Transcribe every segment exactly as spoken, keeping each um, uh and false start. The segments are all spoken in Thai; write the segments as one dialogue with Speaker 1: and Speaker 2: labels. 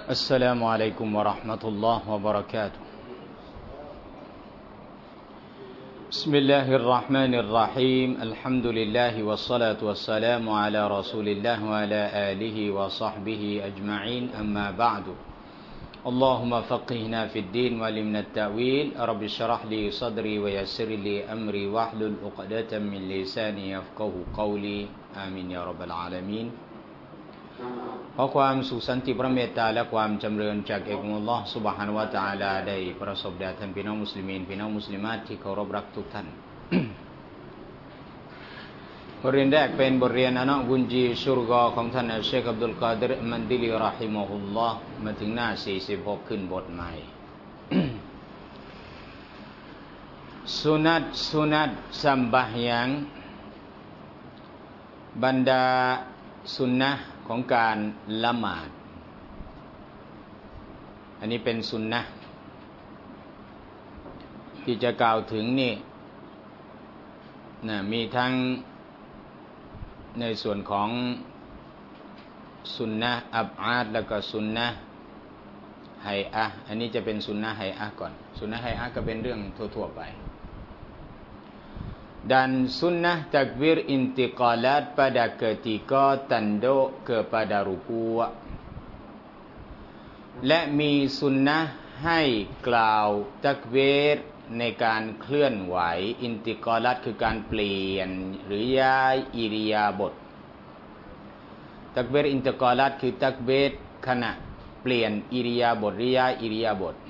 Speaker 1: السلام عليكم ورحمة الله وبركاته بسم الله الرحمن الرحيم الحمد لله والصلاة والسلام على رسول الله وعلى آله وصحبه أجمعين أما بعد اللهم فقهنا في الدين وعلمنا التأويل رب اشرح لي صدري ويسر لي أمري واحلل عقدة من لساني يفقه قولي آمين يا رب العالمينขอความสุขสันติพระเมตตาและความจำเริญจากเอกอัลลอฮ์ซุบฮานะฮูวะตะอาลาได้ประสบแด่ท่านพี่น้องมุสลิมีนพี่น้องมุสลิมาตที่เคารพรักทุกท่าน บทเรียนแรกเป็นบทเรียนอานะกุญจีชุรกอของท่านอัชเชคอับดุลกาดิรมันดิลีเราะฮิมะฮุลลอฮ์มาถึงหน้าสี่สิบหกขึ้นบทใหม่ สุนัตสุนัตสัมบะฮยังบรรดาสุนนะของการละหมาดอันนี้เป็นสุนนะที่จะกล่าวถึงนี่นะมีทั้งในส่วนของสุนนะอับอาดแล้วก็สุนนะไฮอะห์อันนี้จะเป็นสุนนะไฮอะห์ก่อนสุนนะไฮอะห์ก็เป็นเรื่องทั่วๆไปdan sunnah takbir intiqalat pada ketika tanduk kepada ruku' และมีสุนนะให้กล่าวตักบีรในการเคลื่อนไหวอินติกอลัตคือการเปลี่ยนหรือย้ายอิริยาบถตักบีรอินติกอลัตคือตักบีรขณะเปลี่ยนอิริยาบถหรือย้ายอิริยาบถ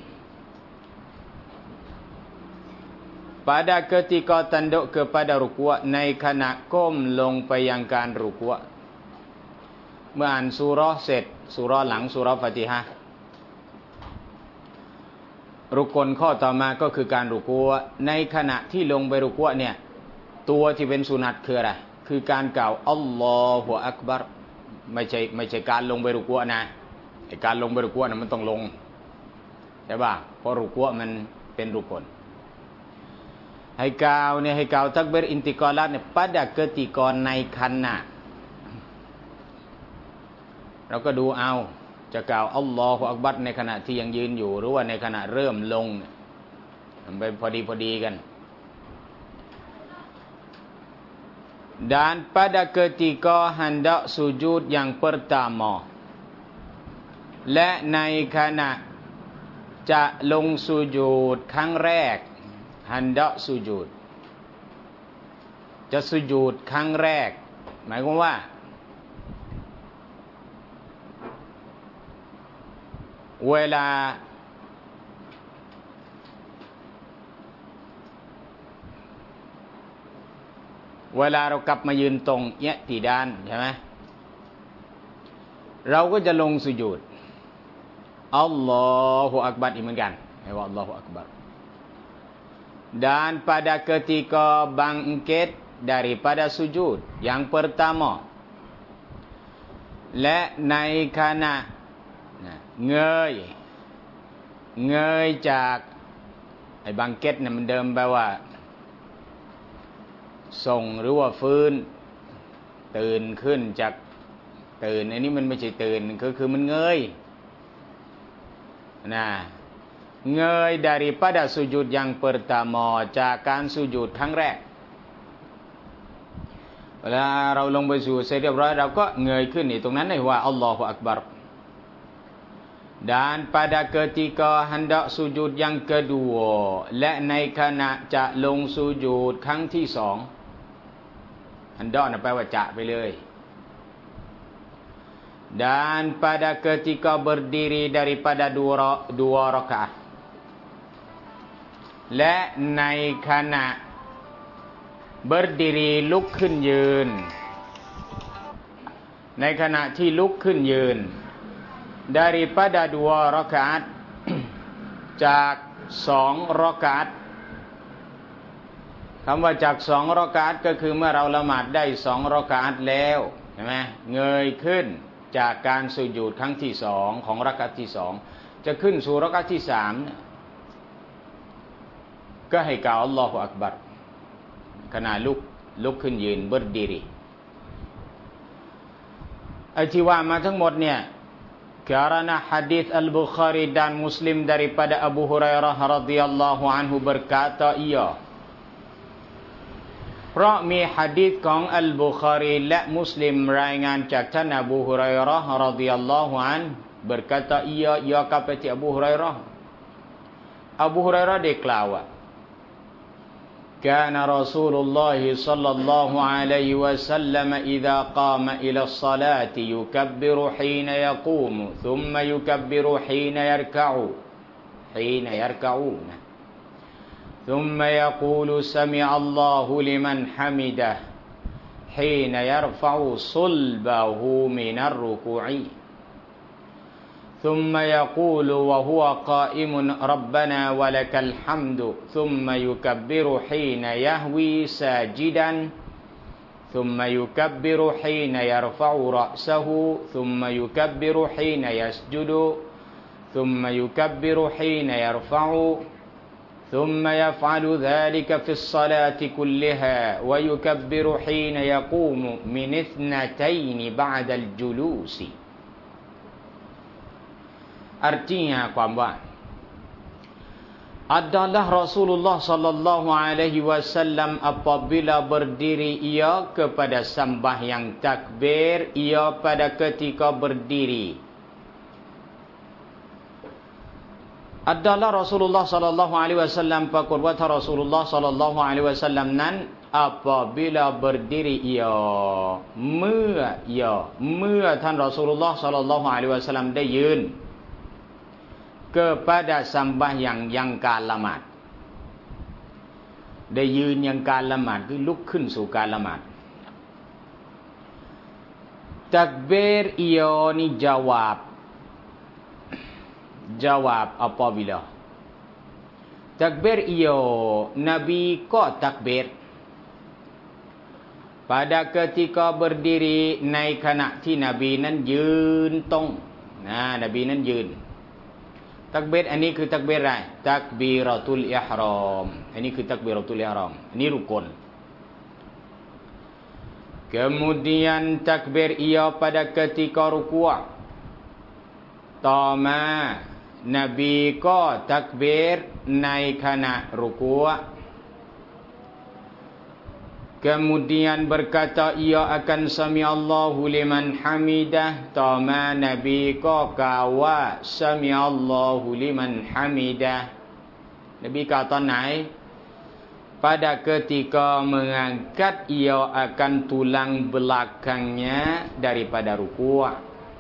Speaker 1: pada ketika tanduk kepada rukuk ในขณะก้มลงไปยังการรุกวะเมื่ออ่านซูเราะห์เสร็จซูเราะห์หลังซูเราะห์ฟาติฮะห์รุกนข้อต่อมาก็คือการรุกวะในขณะที่ลงไปรุกวะเนี่ยตัวที่เป็นสุนัตคืออะไรคือการกล่าวอัลลอฮุอักบัรไม่ใช่ไม่ใช่การลงไปรุกวะนะไอ้การลงไปรุกวะนะมันต้องลงใช่ป่ะเพราะรุกวะมันเป็นรุกนให้กล่าวเนี่ยให้กล่าวตักบีรอินติกอลัตเนี่ย pada ketika ในขณะเราก็ดูเอาจะกล่าวอัลลอฮุอักบัรในขณะที่ยังยืนอยู่หรือว่าในขณะเริ่มลงมันเป็นพอดีพอดีกัน dan pada ketika hendak sujud yang pertama และในขณะจะลงสุญูดครั้งแรกฮันดะสุญูดจะสุญูดครั้งแรกหมายความว่าเวลาเวลาเรากลับมายืนตรงเนี้ยตีด้านใช่ไหมเราก็จะลงสุญูดอัลลอฮุอักบัรอีกเหมือนกันให้ว่าอัลลอฮุอักบัรdan pada ketika bangkit daripada sujud yang pertama และในขณะเงยเงยจากไอ้บังเก็ตเนี่ยมันเดิมแปลว่าส่งหรือว่าฟื้นตื่นขึ้นจากตื่นอันนี้มันไม่ใช่ตื่นก็คือมันเงยนะเงย daripada sujud yang pertama จากการสุญูดครั้งแรกเวลาเราลงไปสู่เสร็จเรียบร้อยเราก็เงยขึ้นนี่ตรงนั้นเลยว่าอัลลอฮุอักบัร dan pada ketika hendak sujud yang kedua และในขณะจะลงสุญูดครั้งที่สองฮันดะนะแปลว่าจะไปเลย dan pada ketika berdiri daripada dua dua rakaat และในขณะ berdiri ลุกขึ้นยืนในขณะที่ลุกขึ้นยืน daripada dua rakaat จากสองรอกาตคำว่าจากสองรอกาตก็คือเมื่อเราละหมาดได้สองรอกาตแล้วใช่ไหมเงยขึ้นจากการสุญูดครั้งที่สองของรอกาตที่สองจะขึ้นสู่รอกาตที่สามก็ให้กล่าวอัลลอฮุอักบัรขณะลุกลุกขึ้นยืน berdiri ไอ้ที่ว่ามาทั้งหมดเนี่ย Karena hadis Al-Bukhari dan Muslim daripada Abu Hurairah radhiyallahu anhu berkata ia.เพราะมีหะดีษของอัลบุคอรีและมุสลิมรายงานจากท่านอบูฮุรัยเราะห์รอฎิยัลลอฮุอันฮุ berkata ia ia kepada Abu Hurairah Abu Hurairah dia กล่าวว่า كان رسول الله صلى الله عليه وسلم إذا قام إلى الصلاة يكبر حين يقوم ثم يكبر حين يركع حين يركعون ثم يقول سمع الله لمن حمده حين يرفع صلبه من الركوع ثم يقول وهو قائم ربنا ولك الحمد ثم يكبر حين يهوي ساجدا ثم يكبر حين يرفع رأسه ثم يكبر حين يسجد ثم يكبر حين يرفع ثم يفعل ذلك في الصلاة كلها ويكبر حين يقوم من اثنتين بعد الجلوس Artinya ความว่า adalah Rasulullah sallallahu alaihi wasallam apabila berdiri ia kepada sembahyang takbir ia pada ketika berdiri adalah Rasulullah sallallahu alaihi wasallam ปรากฏว่าท่าน Rasulullah sallallahu alaihi wasallam นั้น apabila berdiri ia เมื่อ ia เมื่อท่าน Rasulullah sallallahu alaihi wasallam ได้ยืน kepada sembahyang yang การละหมาด ได้ยืนยังการละหมาดคือลุกขึ้นสู่การละหมาด takbir ia ni jawab jawab apabila takbir ia Nabi ko takbir pada ketika berdiri ในขณะที่นบีนั้นยืนตรงนะนบีนั้นยืน ตักบีรอันนี้คือตักบีรอะไรตักบีรตุลอิหรอมอันนี้คือตักบีรตุลอิหรอมอันนี้รุกน kemudian takbir ia pada ketika rukuk ต่อมา Nabi ก็ตักบีรในขณะรุกูอ kemudian berkata ia akan sami Allahu liman hamidah ต่อมา Nabi ก็กล่าวว่า sami Allahu liman hamidah Nabi กล่าวตอนไหน pada ketika mengangkat ia akan tulang belakangnya daripada rukuk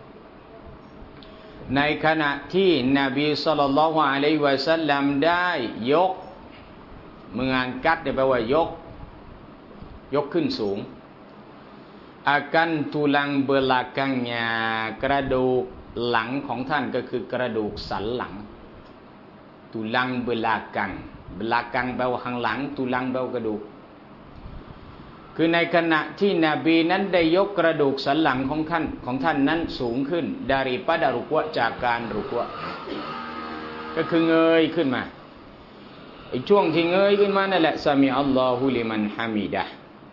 Speaker 1: ในขณะที่นบีศ็อลลัลลอฮุอะลัยฮิวะซัลลัมได้ยก mengangkat แปลว่ายก ยกขึ้นสูง akan tulang belakangnya กระดูกหลังของท่านก็คือกระดูกสันหลัง tulang belakang belakang แปลว่าข้างหลัง tulang แปลว่ากระดูก คือในขณะที่นบีนั้นได้ยกกระดูกสันหลังของท่านของท่านนั้นสูงขึ้น daripada รุกูอ จากการรุกูอ ก็คือเงยขึ้นมาไอ้ช่วงที่เงยขึ้นมานั่นแหละซามิอัลลอฮุลิมันฮามิดะห์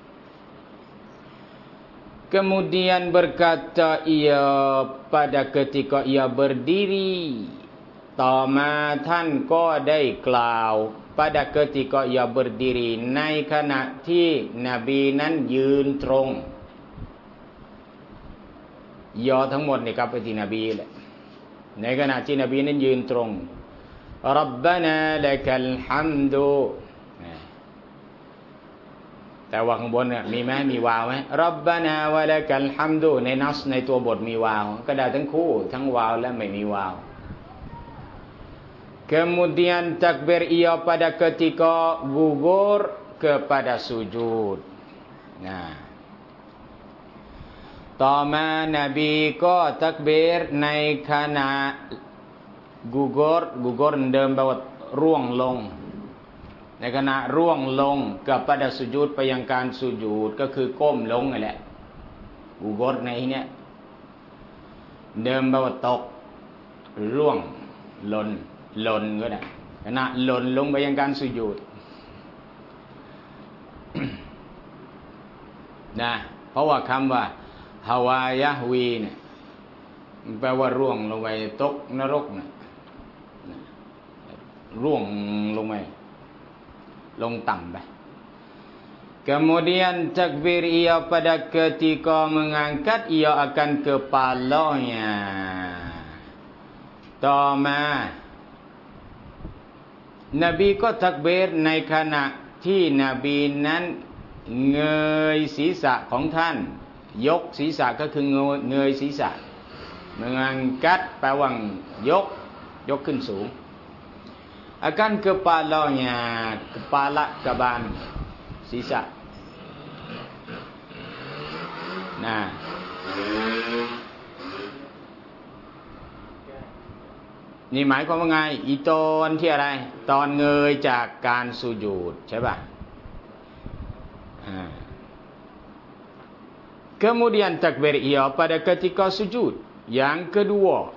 Speaker 1: kemudian berkata ia pada ketika ia berdiri ต่อมาท่านก็ได้กล่าว pada ketika ia berdiri ในขณะที่นบีนั้นยืนตรงยอทั้งหมดนี่ครับไปที่นบีแหละในขณะที่นบีนั้นยืนตรง Rabbana lakal hamdu แต่ว่าข้างบนเนี่ยมีไหมมีวาวไหม Rabbana wa lakal hamdu ในนัสในตัวบทมีวาวก็ได้ทั้งคู่ทั้งวาวและไม่มีวาว kemudian takbir ia pada ketika gugur kepada sujud นะต่อมานบีก็ตักบีรในขณะกุกรกุกรเดิมแปลว่าร่วงลงในขณะร่วงลงกับปะดะสุญูดไปยังการสุญูดก็คือก้มลงนั่นแหละกุกรในที่นี้เดิมแปลว่าตกร่วงหล่นหล่นก็ได้ขณะหล่นลงไปยังการสุญูด นะเพราะว่าคำว่าฮาวายะฮวีเนี่ยแปลว่าร่วงลงไปตกนรกนะร่วงลงไปลงต่ำไปkemudian takbir ia pada ketika mengangkat ia akan kepalanyaต่อมานบีก็ตักบีรในขณะที่นบีนั้นเงยศีรษะของท่านยกศีรษะก็คือเงยศีรษะmengangkat แปลว่ายกยกขึ้นสูง akan kepalanya kepala kebanศีรษะนะนี่หมายความว่าไงอีตอนที่อะไรตอนเงยจากการสุญูดใช่ป่ะ kemudian takbir ia pada ketika sujud yang kedua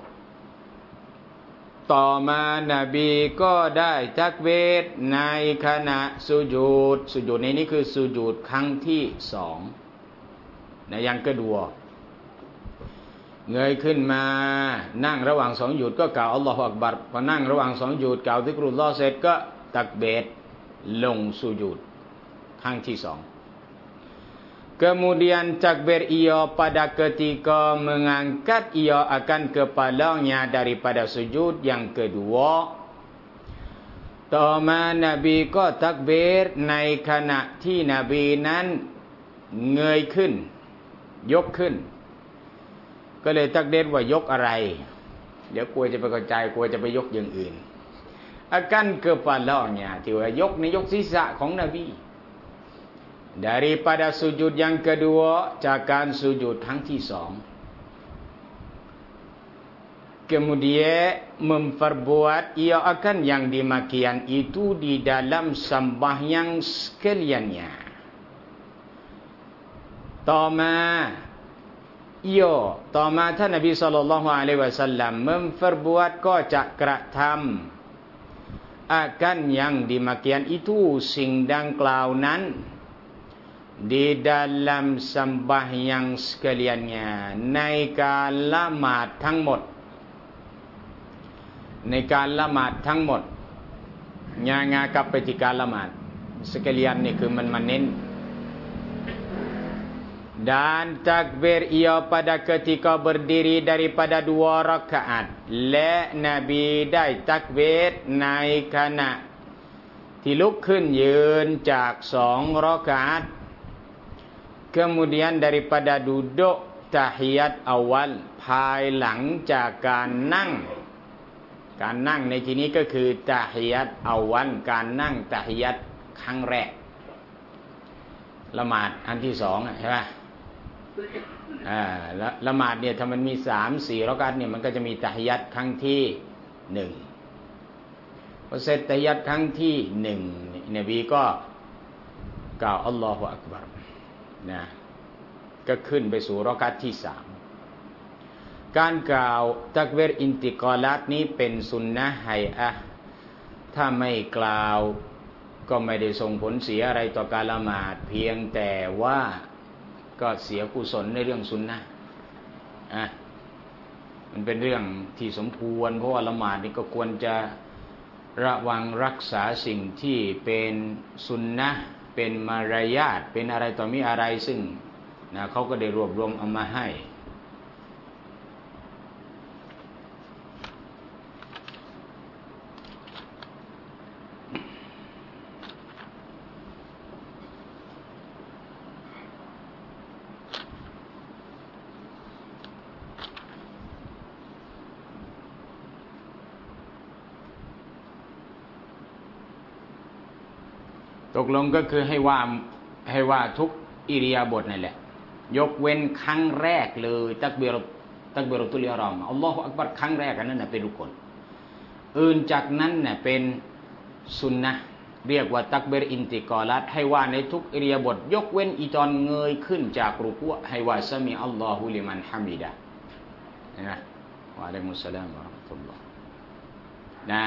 Speaker 1: ต่อมานบีก็ได้ตักบีรในขณะสุญูดสุญูดในนี้คือสุญูดครั้งที่สองในอย่างกระดัวเงยขึ้นมานั่งระหว่างสองหยุดก็กล่าวอัลลอฮฺอักบัรพอนั่งระหว่างสองหยุดกล่าวซิกรุลลอฮ์เสร็จก็ตักบีรลงสุญูดครั้งที่สอง kemudian takbir ia pada ketika mengangkat ia akan kepalanya daripada sujud yang kedua ต่อมานบีก็ตักบีรในขณะที่นบีนั้นเงยขึ้นยกขึ้นก็เลยตักบีรว่ายกอะไรเดี๋ยวกลัวจะไปเข้าใจกลัวจะไปยกอย่างอื่น akan kepalanya ที่ว่ายกในยกศีรษะของนบีdaripada sujud yang kedua จากการสุญูดครั้งที่สอง kemudian memperbuat ia akan yang demikian itu di dalam sembahyang sekaliannya ต่อมาia ต่อมาท่านนบีศ็อลลัลลอฮุอะลัยฮิวะซัลลัม memperbuat ก็จะกระทำ akan yang demikian itu สิ่งดังกล่าวนั้นdi dalam sembahyang sekaliannya ในการละหมาดทั้งหมดในการละหมาดทั้งหมดงางากลับไปที่การละหมาด sekalian นี่คือมันมาเน้น dan takbir ia pada ketika berdiri daripada dua rakaat และนบีได้ตักบีรในขณะที่ลุกขึ้นยืนจากสองรอกาตkemudian daripada duduk tahiyat awal ภายหลังจากการนั่งการนั่งในที่นี้ก็คือตะฮิยัตเอาวันการนั่งตะฮิยัตครั้งแรกละหมาดอันที่สองใช่ไหมอ่าละละหมาดเนี่ยถ้ามันมีสามสี่รอกาตเนี่ยมันก็จะมีตะฮิยัตครั้งที่หนึ่งพอเสร็จตะฮิยัตครั้งที่หนึ่งนบีก็กล่าวอัลลอฮฺอักบัรนะก็ขึ้นไปสู่รอกาตที่สามการกล่าวตักบีรอินติกอลัตนี้เป็นสุนนะห์ไฮอะห์ถ้าไม่กล่าวก็ไม่ได้ส่งผลเสียอะไรต่อการละหมาดเพียงแต่ว่าก็เสียกุศลในเรื่องสุนนะห์อ่ะมันเป็นเรื่องที่สมควรเพราะว่าละหมาดนี่ก็ควรจะระวังรักษาสิ่งที่เป็นสุนนะห์เป็นมารยาทเป็นอะไรต่อมีอะไรซึ่งนะเขาก็ได้รวบรวมเอามาให้ตกลงก็คือให้ว่าให้ว่าทุกอิริยาบถนั่นแหละยกเว้นครั้งแรกเลยตักบีรตักบีรตุลอิหรอมอัลลอฮฺอักบัรครั้งแรกอันนั้นน่ะเป็นรุกนอื่นจากนั้นน่ะเป็นสุนนะห์เรียกว่าตักบีรอินติกอลัตให้ว่าในทุกอิริยาบถยกเว้นอีตอนเงยขึ้นจากรุกูอ์ให้ว่าซะมีอัลลอฮุลิมันฮะมิดะนะวะอะลัยกุมุสสลามวะเราะห์มะตุลลอฮ์นะ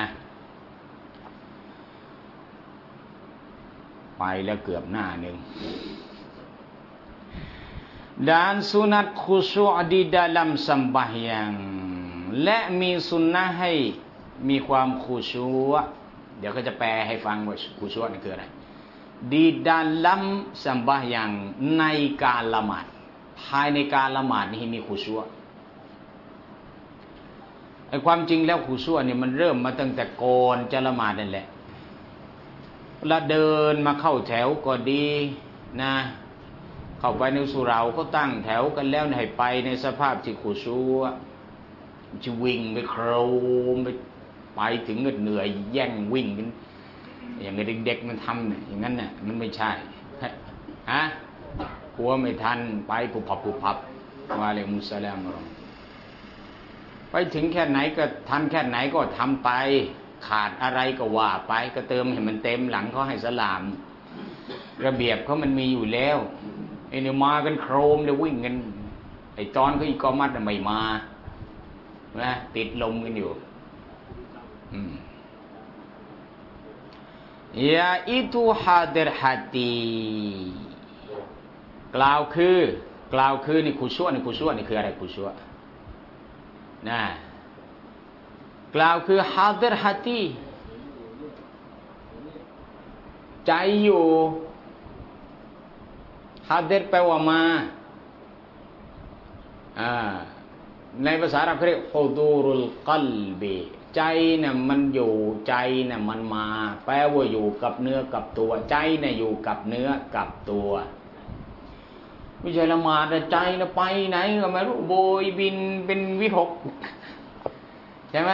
Speaker 1: ไปแล้วเกือบหน้าหนึ่ง Dan sunat khusyuk di dalam sembahyang และมีสุนนะให้มีความขุชัวเดี๋ยวก็จะแปลให้ฟังว่าขุชัวนี่คืออะไร di dalam sembahyang ในการละหมาดภายในการละหมาดนี่มีขุชัวไอ้ความจริงแล้วขุชัวเนี่ยมันเริ่มมาตั้งแต่ก่อนจะละหมาดนั่นแหละแล้วเดินมาเข้าแถวก็ดีนะเข้าไปในสุเราก็ตั้งแถวกันแล้วให้ไปในสภาพที่ขุชัวจะวิ่งไปโครมไปไปถึงเหนื่อยแย่งวิ่งกันอย่างเด็กๆมันทำเนี่ยอย่างนั้นน่ะมันไม่ใช่ฮะกลัวไม่ทันไปปุบปับปุบปับวะอะลัยกุมุสสลามไปถึงแค่ไหนก็ทันแค่ไหนก็ทำไปขาดอะไรก็ว่าไปก็เติมให้มันเต็มหลังเขาให้สลามระเบียบเขามันมีอยู่แล้วไอ้เนี่ยมากันโครมเดี๋ยววิ่งกันไอ้ตอนเขาอีกกอมัดไม่มานะติดลมกันอยู่ยาอิตุฮาดิรฮัตีกล่าวคือกล่าวคือนี่ขุชัวนี่ขุชัวนี่คืออะไรขุชัวนะกล่าวคือฮาดิรฮัตีใจอยู่ฮาดิรแปลว่ามาอ่าในภาษาอาหรับเขาเรียกฮุดูรุลกัลบีใจน่ะมันอยู่ใจน่ะมันมาแปลว่าอยู่กับเนื้อกับตัวใจน่ะอยู่กับเนื้อกับตัวไม่ใช่ละหมาดแต่ใจน่ะไปไหนก็ไม่รู้โบยบินเป็นวิหกใช่ไหม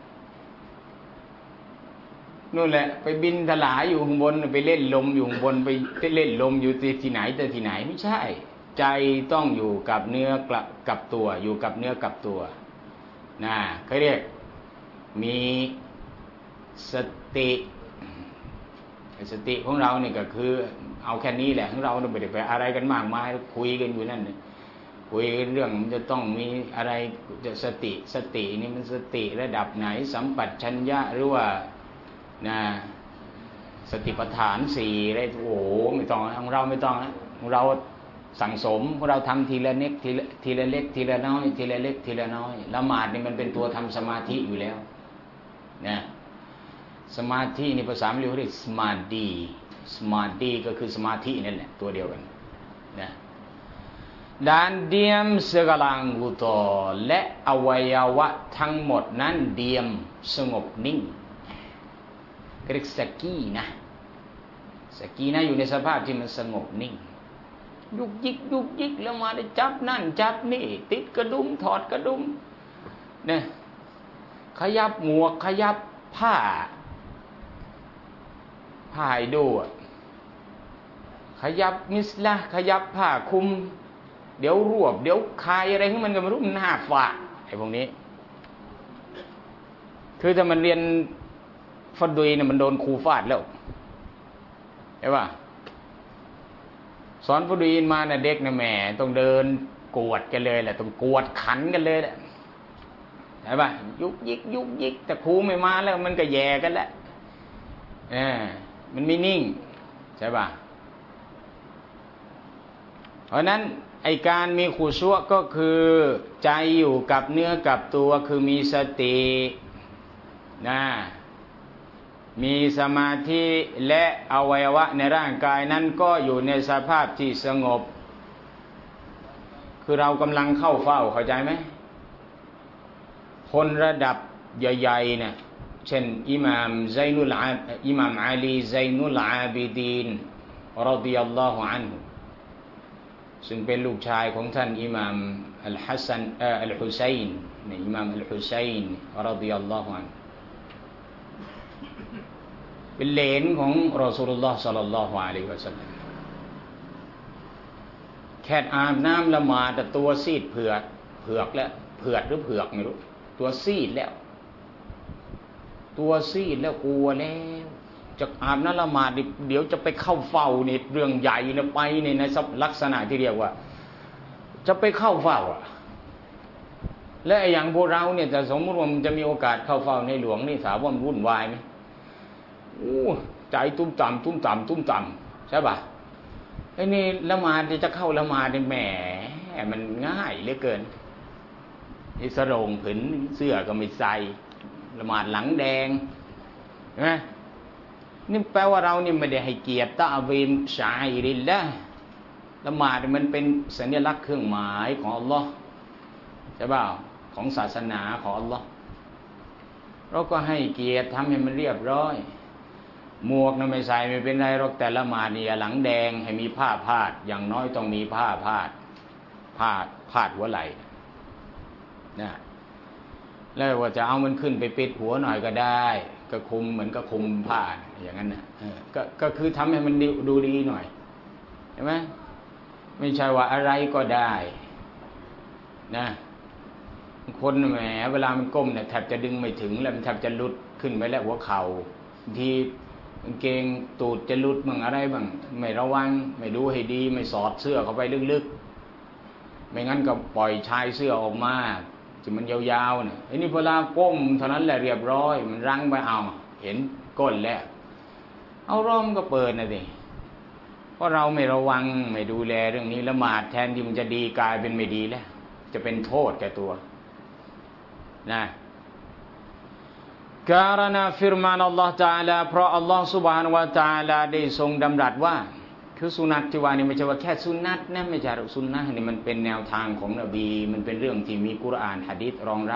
Speaker 1: นู่นแหละไปบินถลายอยู่ข้างบนไปเล่นลมอยู่ข้างบนไปเล่นลมอยู่ที่ไหนแต่ที่ไหนไม่ใช่ใจต้องอยู่กับเนื้อกับตัวอยู่กับเนื้อกับตัวนะเขาเรียกมีสติสติของเราเนี่ยก็คือเอาแค่นี้แหละของเราไม่ได้ไปอะไรกันมากมายคุยกันอยู่นั่นคุยเรื่องมันจะต้องมีอะไรจะสติสตินี่มันสติระดับไหนสัมปชัญญะหรือว่านะสติปัฏฐานสี่อะไรโอ้โหไม่ต้องของเราไม่ต้องนะของเราสั่งสมของเราทำทีละเล็กทีละทีละเล็กทีละน้อยทีละเล็กทีละน้อยละหมาดนี่มันเป็นตัวทำสมาธิอยู่แล้วนะสมาธิในภาษาบาลีเขาเรียกสมาธิสมาธิก็คือสมาธินั่นแหละตัวเดียวกันนะ dan diam segala anggota และอวัยวะทั้งหมดนั้นเดียมสงบนิ่งเรียกสกีนะสกีนะอยู่ในสภาพที่มันสงบนิ่งยุกยิกยุกยิกแล้วมาได้จับนั่นจับนี่ติดกระดุมถอดกระดุมเนี่ยขยับหมวกขยับผ้าผ้าให้ดูขยับมิสละขยับผ้าคุมเดี๋ยวรวบเดี๋ยวคายอะไรของมันก็ไม่รู้มันหน้าฝาไอ้พวกนี้คือถ้ามันเรียนฟัดดุยเนี่ยมันโดนครูฟาดแล้วใช่ป่ะสอนฟัดดุยมาเนี่ยเด็กเนี่ยแหมต้องเดินกวดกันเลยแหละต้องกวดขันกันเลยแหละใช่ป่ะยุกยิกยุกยิกแต่ครูไม่มาแล้วมันก็แย่กันแล้วเออมันไม่นิ่งใช่ป่ะเพราะนั้นไอการมีขุชัวก็คือใจอยู่กับเนื้อกับตัวคือมีสตินะมีสมาธิและอวัยวะในร่างกายนั้นก็อยู่ในสภาพที่สงบคือเรากำลังเข้าเฝ้าเข้าใจไหมคนระดับใหญ่ๆเนี่ยเช่นอิหม่ามไซนุลอาอิหม่ามอาลีไซนุลอาบิดีนรอฎิยัลลอฮุอันฮุซึ่งเป็นลูกชายของท่านอิหม่ามอัลฮัสซันเอ่ออัลฮุซัยน์เนี่ยอิหม่ามอัลฮุซัยน์รอฎิยัลลอฮุอันฮุเป็นเหลนของรอซูลุลลอฮ์ศ็อลลัลลอฮุอะลัยฮิวะซัลลัมแค่อาบน้ำละหมาดแต่ตัวซีดเผือกเผือกแล้วเผือดหรือเผือกไม่รู้ตัวซีดแล้วตัวซีดแล้วกลัวแล้วจะอาบน้ำละหมาดเดี๋ยวจะไปเข้าเฝ้านี่เรื่องใหญ่นะไปในในลักษณะที่เรียกว่าจะไปเข้าเฝ้าอ่ะและอย่างพวกเราเนี่ยแต่สมมติว่ามันจะมีโอกาสเข้าเฝ้าในหลวงนี่ถามว่ามันวุ่นวายไหมอู้ใจตุ้มต่ำตุ้มต่ำตุ้มต่ำใช่ป่ะไอ้นี่ละหมาดจะเข้าละหมาดนี่แหมมันง่ายเหลือเกินนี่สรงผืนเสื้อก็ไม่ใส่ละหมาดหลังแดงใช่ไหมนี่แปลว่าเรานี่ไม่ได้ให้เกียรติตะวีมชาอิริลละละหมาดมันเป็นสัญลักษณ์เครื่องหมายของอัลลอฮ์ใช่เปล่าของศาสนาของอัลลอฮ์เราก็ให้เกียรติทำให้มันเรียบร้อยหมวกน่ะไม่ใส่ไม่เป็นไรหรอกแต่ละหมาดนี่หลังแดงให้มีผ้าพาดอย่างน้อยต้องมีผ้าพาดพาดพาดหัวไหล่นะแล้วว่าจะเอามันขึ้นไปปิดหัวหน่อยก็ได้ก็คุมเหมือนกับคุมผ้าอย่างนั้นนะก็ก็คือทำให้มันดูดีหน่อยใช่ไหมไม่ใช่ว่าอะไรก็ได้นะคนแหมเวลามันก้มเนี่ยแทบจะดึงไม่ถึงแล้วมันแทบจะหลุดขึ้นไปแล้วหัวเข่าทีกางเกงตูดจะหลุดบ้างอะไรบ้างไม่ระวังไม่ดูให้ดีไม่สอดเสื้อเข้าไปลึกๆไม่งั้นก็ปล่อยชายเสื้อออกมาที่มันยาวๆเนี่ยไอ้นี่เวลาก้มเท่านั้นแหละเรียบร้อยมันรั้งไปเอาเห็นก้นแล้วเอาร่มก็เปิดนะสิเพราะเราไม่ระวังไม่ดูแลเรื่องนี้ละหมาดแทนที่มันจะดีกลายเป็นไม่ดีแล้วจะเป็นโทษแก่ตัวนะการณาฟิรมานอัลลอฮฺ تعالى เพราะอัลลอฮฺ سبحانه และ تعالى ได้ทรงดำรัสว่าคือสุนัตที่ว่านี่ไม่ใช่ว่าแค่สุนัตนะไม่ใช่สุนนะนี่มันเป็นแนวทางของนบีมันเป็นเรื่องที่มีกุรอานหะดีษรองรับ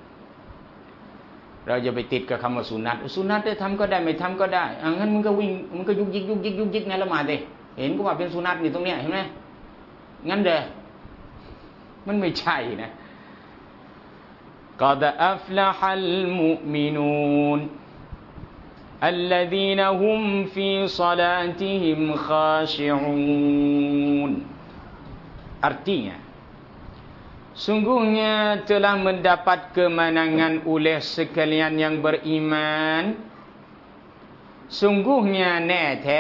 Speaker 1: เราจะไปติดกับคำว่าสุนัตสุนัตได้ทำก็ได้ไม่ทำก็ได้อ่ะงั้นมึงก็วิ่งมึงก็ยุกยิกยุกยิกยุกยิกในละหมาดดิเห็นก็ว่าเป็นสุนัตนี่ตรงเนี้ยเห็นไหมงั้นเด้อมันไม่ใช่นะقد أفلح المؤمنون الذين هم في صلاتهم خاشعون artinya sungguhnya telah mendapat kemenangan oleh sekalian yang beriman sungguhnya แน่แท้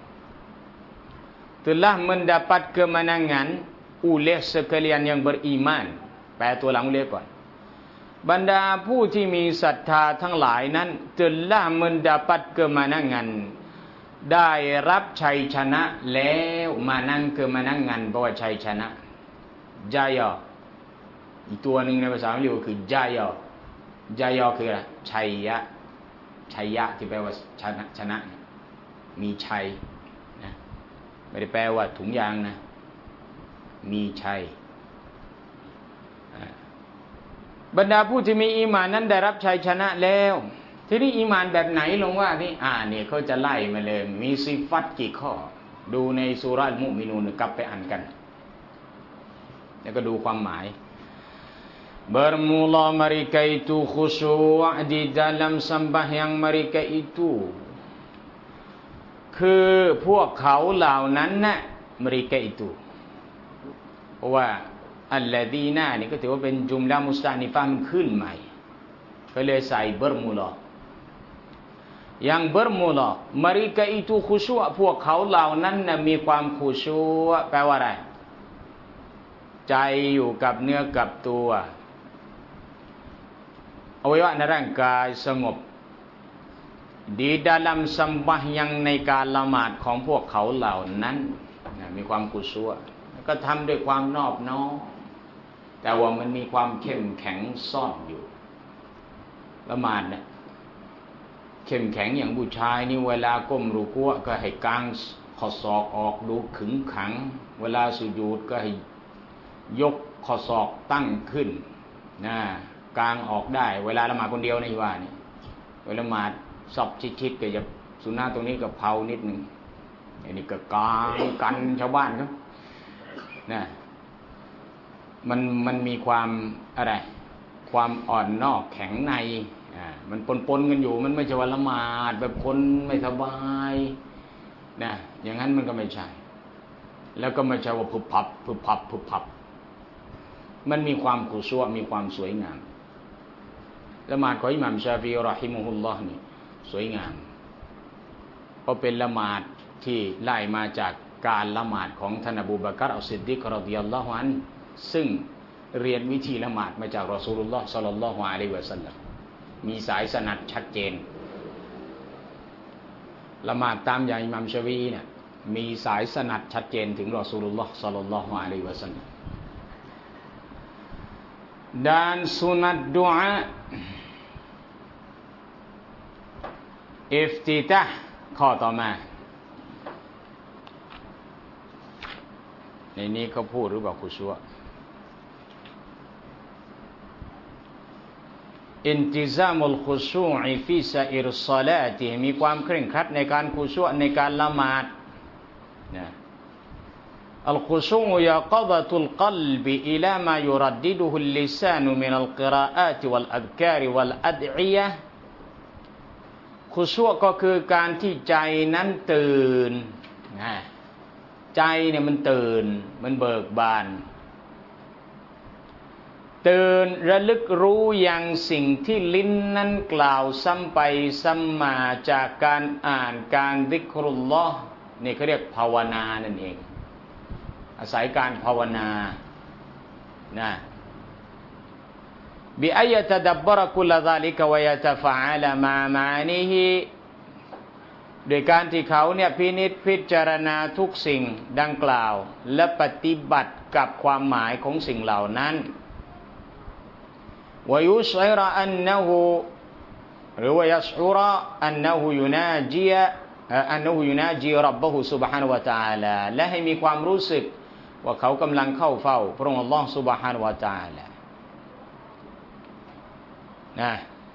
Speaker 1: telah mendapat kemenangan oleh sekalian yang beriman แปลตัวหลังเลยก่อนบรรดาผู้ที่มีศรัทธาทั้งหลายนั้นจะละมันดาปัดเกมานั่งงันได้รับชัยชนะแล้วมานั่งเกมานั่งงันเพราะว่าชัยชนะจายออีกตัวหนึ่งในภาษาอังกฤษคือจายอจายอคืออะไรชัยยะชัยยะที่แปลว่าชนะชนะมีชัยนะไม่ได้แปลว่าถุงยางนะมีชัยบรรดาผู้ที่มีอีหม่านนั้นได้รับชัยชนะแล้วทีนี้อีหม่านแบบไหนลงว่านี่อ่านี่เขาจะไล่มาเลยมีซิฟัตกี่ข้อดูในซูเราะห์มุมินูนกลับไปอ่านกันแล้วก็ดูความหมาย Bermula mereka itu khusyuk di dalam sembahyang mereka itu คือพวกเขาเหล่านั้นน่ะ mereka itu เพราะว่าอัลลาดีนานี่ก็ถือว่าเป็นจุมลามุสตานิฟะมันขึ้นใหม่ก็เลยใส่เบอร์มูลาyang bermula mereka itu khusyuk พวกเขาเหล่านั้นนะมีความขุชูแปลว่าอะไรใจอยู่กับเนื้อกับตัวอวัยวะในร่างกายสงบdi dalam sembahyangในการละหมาดของพวกเขาเหล่านั้นมีความขุชูก็ทำด้วยความนอบน้อมแต่ว่ามันมีความเข้มแข็งซ่อนอยู่ละหมาดเนี่ยเข้มแข็งอย่างผู้ชายนี่เวลาก้มรุกูก็ให้กางข้อศอกออกดูขึงขังเวลาสุญูดก็ให้ยกข้อศอกตั้งขึ้นนะกางออกได้เวลาละหมาดคนเดียวนี่ว่านี่เวลาละหมาดซอบชิดๆก็จะสุนนะตรงนี้ก็เผานิดนึงอันนี้ก็กางกันชาวบ้านครับนะมันมันมีความอะไรความอ่อนนอกแข็งในอ่ามันปนๆกันอยู่มันไม่ใช่ว่าละหมาดแบบคนไม่สบายนะอย่างนั้นมันก็ไม่ใช่แล้วก็ไม่ใช่ว่าผุบพับผุบพับผุบพับมันมีความขุชัวมีความสวยงามละหมาดของอิหม่ามชาฟิอีเราะฮิมะฮุลลอฮ์นี่สวยงามเพราะเป็นละหมาดที่ไล่มาจากการละหมาดของท่านอบูบะกัรอัสซิดดีกรอฎิยัลลอฮุอันฮุซึ่งเรียนวิธีละหมาดมาจากรอซูลุลลอฮ์ศ็อลลัลลอฮุอะลัยฮิวะซัลลัมมีสายสนัดชัดเจนละหมาดตามอย่างอิหม่ามชาฟิอีเนี่ยมีสายสนัดชัดเจนถึงรอซูลุลลอฮ์ศ็อลลัลลอฮุอะลัยฮิวะซัลลัมด้านสุนัตดุอาอิฟติตะห์ข้อต่อมาในนี้เขาพูดหรือเปล่าคุชัวอินติซามุลคุชูอฟิซาอิรศอลาติมีความเคร่งครัดในการคุชูในการละหมาดนะอัลคุชูยะกะฎะตุลกัลบิอิลามายุรัดดิดุฮุลลิซานุมินัลกิรออาติวัลอัซการิวัลอัดอียะห์คุชูก็คือการที่ใจนั้นตื่นนะใจเนี่ยมันตื่นมันเบิกบานตื่นระลึกรู้อย่างสิ่งที่ลิ้นนั้นกล่าวซ้ำไปซ้ำมาจากการอ่านการซิกรุลลอฮ์นี่เขาเรียกภาวนานั่นเองอาศัยการภาวนานะบิอัยตะดับบะรกุลซาลิกะวะยะตะฟะอะลมามานิฮิโดยการที่เขาเนี่ยพินิจพิจารณาทุกสิ่งดังกล่าวและปฏิบัติกับความหมายของสิ่งเหล่านั้นวะยุชัยรอันนะฮูหรือว่ายัชอุรอันนะฮูยุนาจีอันนะฮูยุนาจีรับบะฮูซุบฮานะฮูวะตะอาลาและให้มีความรู้สึกว่าเขากำลังเข้าเฝ้าพระองค์อัลลอฮฺซุบฮานะฮูวะตะอาลานะ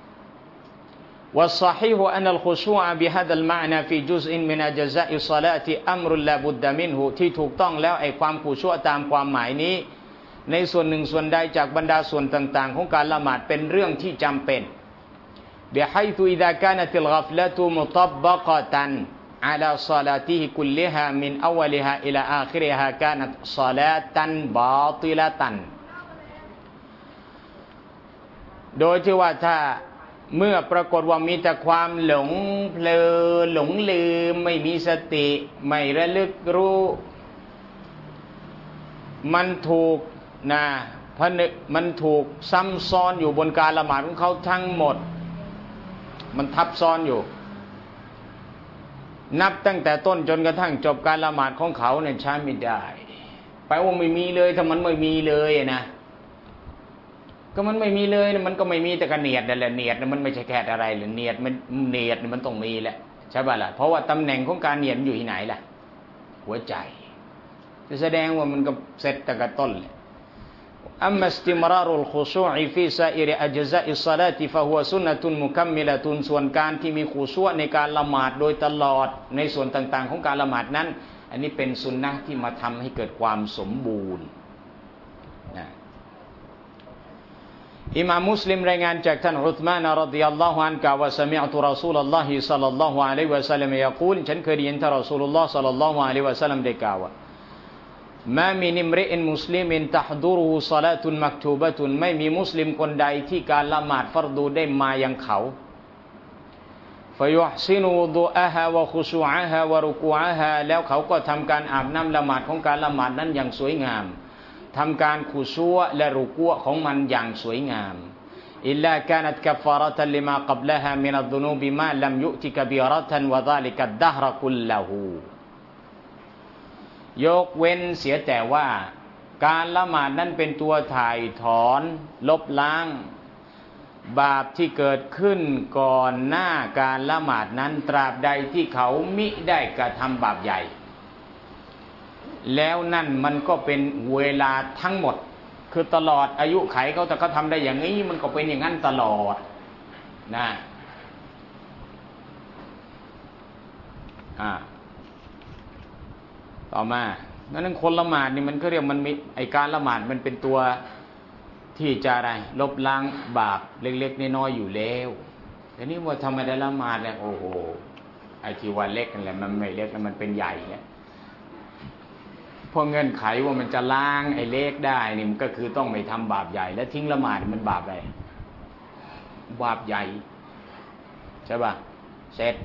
Speaker 1: والصحيح أن الخشوع بهذا المعنى في جزء من أجزاء الصلاة أمر لا بد منه ที่ถูกต้องแล้วไอ้ความขุชัวตามความหมายนี้ในส่วนหนึ่งส่วนใดจากบรรดาส่วนต่างๆของการละหมาดเป็นเรื่องที่จำเป็น بحيث إذا كانت الغفلة مطبقة على صلاته كلها من أولها إلى آخرها كانت صلاة باطلة โดยที่ว่าถ้าเมื่อปรากฏว่ามีแต่ความหลงเพลินหลงลืมไม่มีสติไม่ระลึกรู้มันถูกนะผนึกมันถูกซ้ำซ้อนอยู่บนการละหมาดของเขาทั้งหมดมันทับซ้อนอยู่นับตั้งแต่ต้นจนกระทั่งจบการละหมาดของเขาเนี่ยใช้ไม่ได้แปลว่าไม่มีเลยถ้ามันไม่มีเลยนะก็มันไม่มีเลยมันก็ไม่มีแต่กระเนียดนั่นแหละเนียดมันไม่ใช่แค่อะไรหรือเนียดมันเนียดมันต้องมีแหละใช่ป่ะล่ะเพราะว่าตำแหน่งของการเนียดอยู่ที่ไหนล่ะหัวใจจะแสดงว่ามันก็เสร็จตั้งแต่ต้นเลยอัมมัสติมรารุลคุชูอฟีซาอิรอัจซาอิศศอลาติฟะฮุวะซุนนะตุนมุคัมมิละตุนส่วนการที่มีคุชูในการละหมาดโดยตลอดในส่วนต่างๆของการละหมาดนั้นอันนี้เป็นสุนนะที่มาทำให้เกิดความสมบูรณ์นะอิมามมุสลิมรายงานจากท่านอุธมานรฎิยัลลอฮุอันฮุกล่าวว่าสมิอ์ตุรอซูลุลลอฮิศ็อลลัลลอฮุอะลัยฮิวะซัลลัมยะกูลฉันเคยได้ยินท่านรอซูลุลลอฮ์ศ็อลลัลลอฮุอะลัยฮิวะซัลลัมได้กล่าวว่ามามินิมริอินมุสลิมินตะฮดุรุศอลาตุนมักตูบะตุนไม่มีมุสลิมคนใดที่การละหมาดฟัรดูได้มายังเขาฟะยุฮซินุวุฎูอะฮาวะคุชูอะฮาวะรุกูอะฮาแล้วเขาก็ทำการอาบน้ำละหมาดของการละหมาดนั้นอย่างสวยงามทำการคุชูและรุกูของมันอย่างสวยงามอิลลากานัตกัฟฟาระตันลิมากับละฮามินัซซุนูบิมาลัมยุติกะบีเราะตันวะซาลิกัดดะฮรกุลละฮูยกเว้นเสียแต่ว่าการละหมาดนั้นเป็นตัวถ่ายถอนลบล้างบาปที่เกิดขึ้นก่อนหน้าการละหมาดนั้นตราบใดที่เขามิได้กระทำบาปใหญ่แล้วนั่นมันก็เป็นเวลาทั้งหมดคือตลอดอายุไขเขาแต่เขาทำได้อย่างนี้มันก็เป็นอย่างนั้นตลอดนะอ่าต่อมานั้นคนละหมาดนี่มันก็เรียกมันมีไอการละหมาดมันเป็นตัวที่จะอะไรลบล้างบาปเล็กๆน้อยๆอยู่แล้วแต่นี่ว่าทำไมได้ละหมาดเนี่ยโอ้โหไอที่ว่าเล็กนั่นแหละมันไม่เล็กมันเป็นใหญ่เนี่ยพอเงื่อนไขว่ามันจะล้างไอ้เล็กได้นี่มันก็คือต้องไม่ทำบาปใหญ่แล้วทิ้งละหมาดมันบาปอะไรบาปใหญ่ใช่ป่ะเสร็จ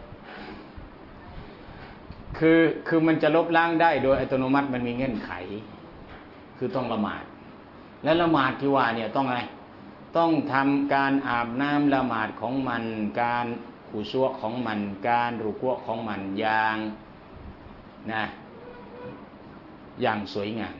Speaker 1: คือคือมันจะลบล้างได้โดยอัตโนมัติมันมีเงื่อนไขคือต้องละหมาดและละหมาดที่ว่าเนี่ยต้องอะไรต้องทำการอาบน้ำละหมาดของมันการขุชัวของมันการรุกัวของมันอย่างนะอย่างสวยงาม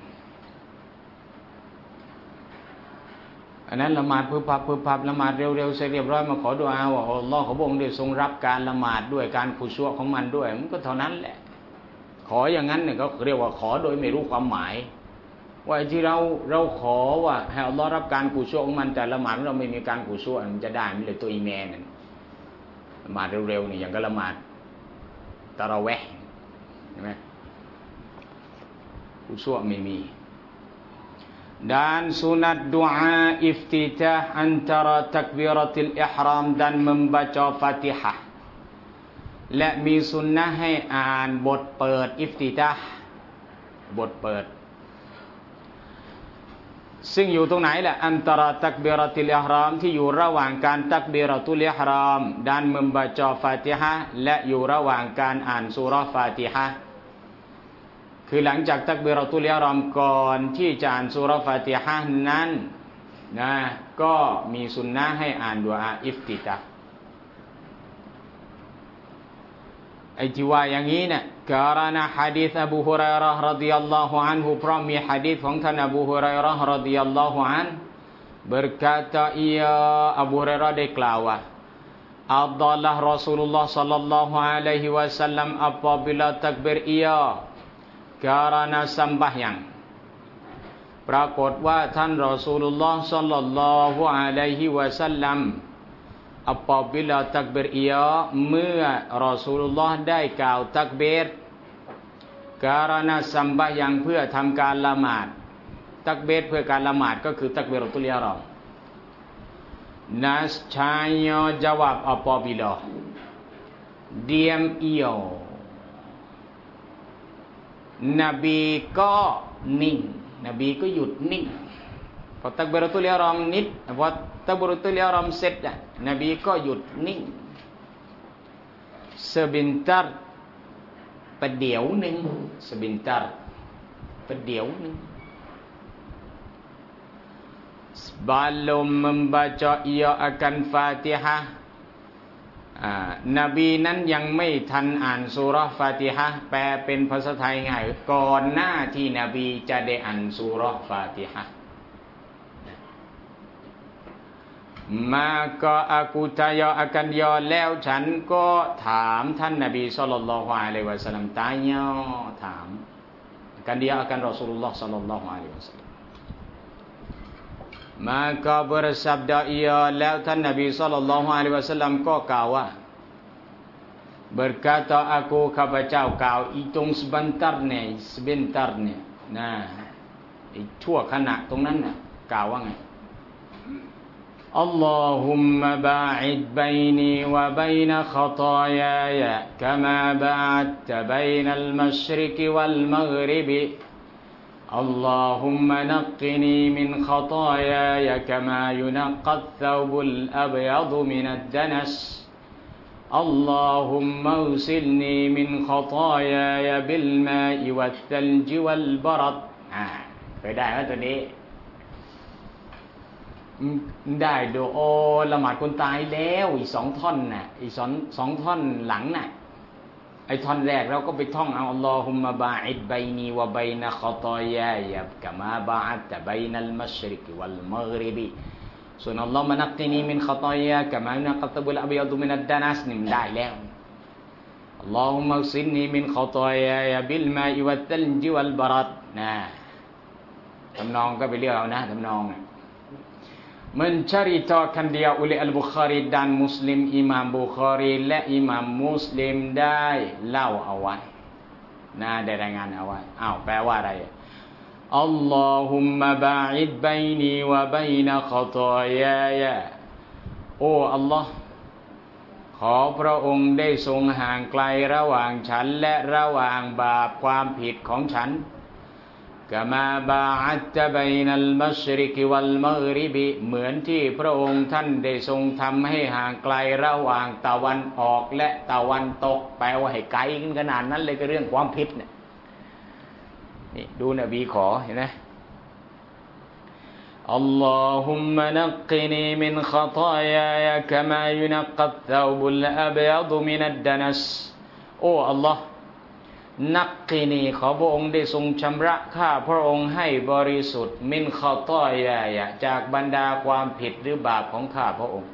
Speaker 1: อันนั้นละหมาดพึบพับพึบพับละหมาดเร็วๆเสร็จเรียบร้อยมาขอดุอาว่าอัลลอฮ์เขาพระองค์ได้ทรงรับการละหมาดด้วยการขุชัวของมันด้วยมันก็เท่านั้นแหละขออย่างนั้นเนี่ยเขาเรียกว่าขอโดยไม่รู้ความหมายว่าที่เราเราขอว่าให้อัลลอฮ์รับการกุศลของมันแต่ละหมาดเราไม่มีการกุศลมันจะได้ไม่เลยตัวอีแมนนั่นละหมาดเร็วๆนี่อย่างก็ละหมาดตะเราะเวห์ใช่ไหมกุศลไม่มีdan sunat doa iftitah antara takbiratul ihram dan membaca Fatihah และมีสุนนะให้อ่านบทเปิดอิฟติตาห์บทเปิดซึ่งอยู่ตรงไหนแหละอันตรตักบีรตุลอิหรามที่อยู่ระหว่างการตักบีรตุลอิหรามdan membaca Fatihah และอยู่ระหว่างการอ่านซูเราะห์ฟาติฮะห์คือหลังจากตักบีรตุลอิหรามก่อนที่จะอ่านซูเราะห์ฟาติฮะห์นั้นนะก็มีสุนนะให้อ่านดุอาอิฟติตาห์ไอ้ที่ว่าอย่างนี้เนี่ยการณะหะดีษอบูฮุรอยเราะห์รอฎิยัลลอฮุอันฮุเพราะมีหะดีษของท่านอบูฮุรอยเราะห์รอฎิยัลลอฮุอันฮุ berkata ia Abu Hurairahได้กล่าวว่าAdalah Rasulullah sallallahu alaihi wasallam apabila takbir ia karena sembahyangปรากฏว่าท่านรอซูลุลลอฮ์ศ็อลลัลลอฮุอะลัยฮิวะซัลลัมapabila takbir ia เมื่อรอซูลุลลอฮ์ได้กล่าวตักบีรการะซัมบะยังเพื่อทำการละหมาดตักบีรเพื่อการละหมาดก็คือตักบีรตุลอิหราม Nascaya jawab apabila diam ia Nabi ก็นิ่งนบีก็หยุดนิ่งพอตักบีรตุลอิหรามนิดพอตักบีรตุลอิหรามเสร็จอ่ะนบีก็หยุดนิ่ง sebentar ประเดี๋ยวหนึ่ง sebentar ประเดี๋ยวหนึ่ง sebelum membaca ia akan Fatihah อ่านบีนั้นยังไม่ทันอ่านซูเราะห์ฟาติฮะห์แปลเป็นภาษาไทยง่ายก่อนหน้าที่นบีจะได้อ่านซูเราะห์ฟาติฮะห์maka aku tanya akan dia แล้วฉันก็ถามท่านนบีศ็อลลัลลอฮุอะลัยฮิวะซัลลัม tanya ถาม akan dia akan Rasulullah sallallahu alaihi wasallam maka bersabda ia แล้วท่านนบีศ็อลลัลลอฮุอะลัยฮิวะซัลลัมก็กล่าวว่า berkata aku ข้าพเจ้ากล่าวอีตรง sebentar เนี่ย sebentar เนี่ยนะไอ้ชั่วขณะตรงนั้นน่ะกล่าวว่าไงاللهم باعد بيني وبين خطاياي كما باعدت بين المشرق والمغرب اللهم نقني من خطاياي كما ينقى الثوب الأبيض من الدنس اللهم اغسلني من خطاياي بالماء والثلج والبرد อ่าเคยได้ไหมตัวนี้ได้ดูโอละหมาดคนตายแล้วอีกสองท่อนน่ะอีกสองสองท่อนหลังน่ะไอ้ท่อนแรกเราก็ไปท่องเอาอัลลอฮุมมะบาอิดบัยนีวะบัยนะขอฏอยายะกะมาบะอัตบัยนัลมัชริกวัลมัฆริบส่วนอัลลอฮุมะนักกินีมินขอฏอยากะมานะกัตบุลอะบียดุมินัดดานัสนี่มันได้แล้วอัลลอฮุมะซินนีมินขอฏอยายะบิลมาอิวัตตัลจิวัลบะรัดนะทำนองก็ไปเลือกเอานะทำนองmenceritakan dia oleh Al-Bukhari dan Muslim Imam Bukhari และอิหม่ามมุสลิมได้เล่าเอาไว้นะได้รายงานเอาไว้อ้าวแปลว่าอะไรอัลลอฮุมมะบาอิดบัยนีวะบัยนะขอฏอยายะโอ้อัลลอฮ์ขอพระองค์ได้ทรงห่างไกลระหว่างฉันและระหว่างบาปความผิดของฉันกะมาบาอัตบัยนัลมัชริกวัลมัฆริบเหมือนที่พระองค์ท่านได้ทรงทำให้ห่างไกลระหว่างตะวันออกและตะวันตกแปลว่าให้ไกลกันขนาดนั้นเลยก็เรื่องความผิดเนี่ยนี่ดูนบีขอเห็นไหมอัลลอฮุมมะนักกินีมินขอฏอยายะกะมายุนักกัตธาวบุลอะบยัฎมินัดดานัสโอ้อัลลอฮ์นักกีนีขอพระองค์ได้ทรงชำระข้าพระองค์ให้บริสุทธิ์มินข้อต้อยายะจากบรรดาความผิดหรือบาปของข้าพระองค์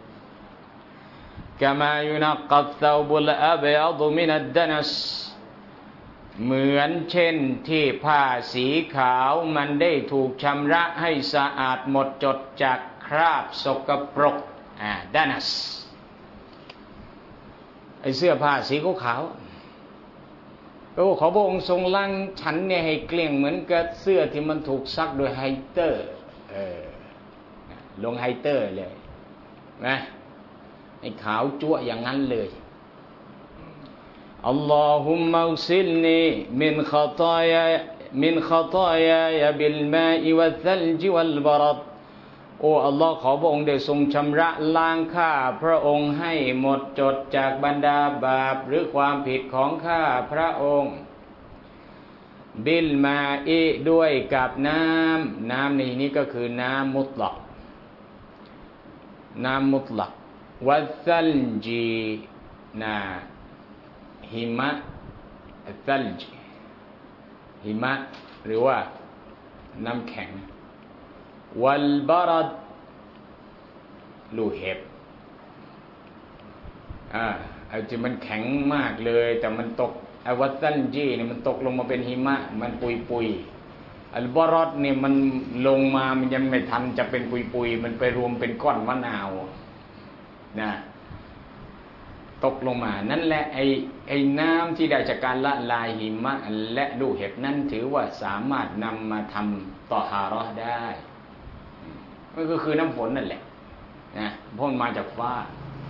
Speaker 1: กามายุนักกัตซาบุลอาบยาดุมินัดดานัสเหมือนเช่นที่ผ้าสีขาวมันได้ถูกชำระให้สะอาดหมดจดจากคราบสกปรกอ่าดานัสไอเสื้อผ้าสีขาวๆก็ขอพระองค์ทรงล้างฉันเนี่ยให้เกลี้ยงเหมือนกับเสื้อที่มันถูกซักโดยไฮเตอร์เออลงไฮเตอร์เลยนะให้ขาวจั่วอย่างนั้นเลยอัลลอฮุมมะอุซิลนีมินขตายามินขตายาบิลมาอิวัลซัลจิวัลบะรัดโอ้อัลลอฮ์ขอพระองค์ได้ทรงชำระล้างข้าพระองค์ให้หมดจดจากบรรดาบาปหรือความผิดของข้าพระองค์บิลมาอิด้วยกับน้ำน้ำในนี้ก็คือน้ำมุตลักน้ำมุตลักวัลซัลจีนาหิมะซัลจีหิมะหรือว่าน้ำแข็งวัลบารัดลูกเห็บอ่าไอ้ที่มันแข็งมากเลยแต่มันตกไอ้วัตซัลจีเนี่ยมันตกลงมาเป็นหิมะมันปุยปุยอัลบารัดเนี่ยมันลงมามันยังไม่ทันจะเป็นปุยปุยมันไปรวมเป็นก้อนมะนาวนะตกลงมานั่นแหละไอ้ไอ้น้ำที่ได้จากการละลายหิมะและลูกเห็บนั้นถือว่าสามารถนำมาทำต่อฮาเราะห์ได้มันก็คือน้ำฝนนั่นแหละนะพ่นมาจากฟ้า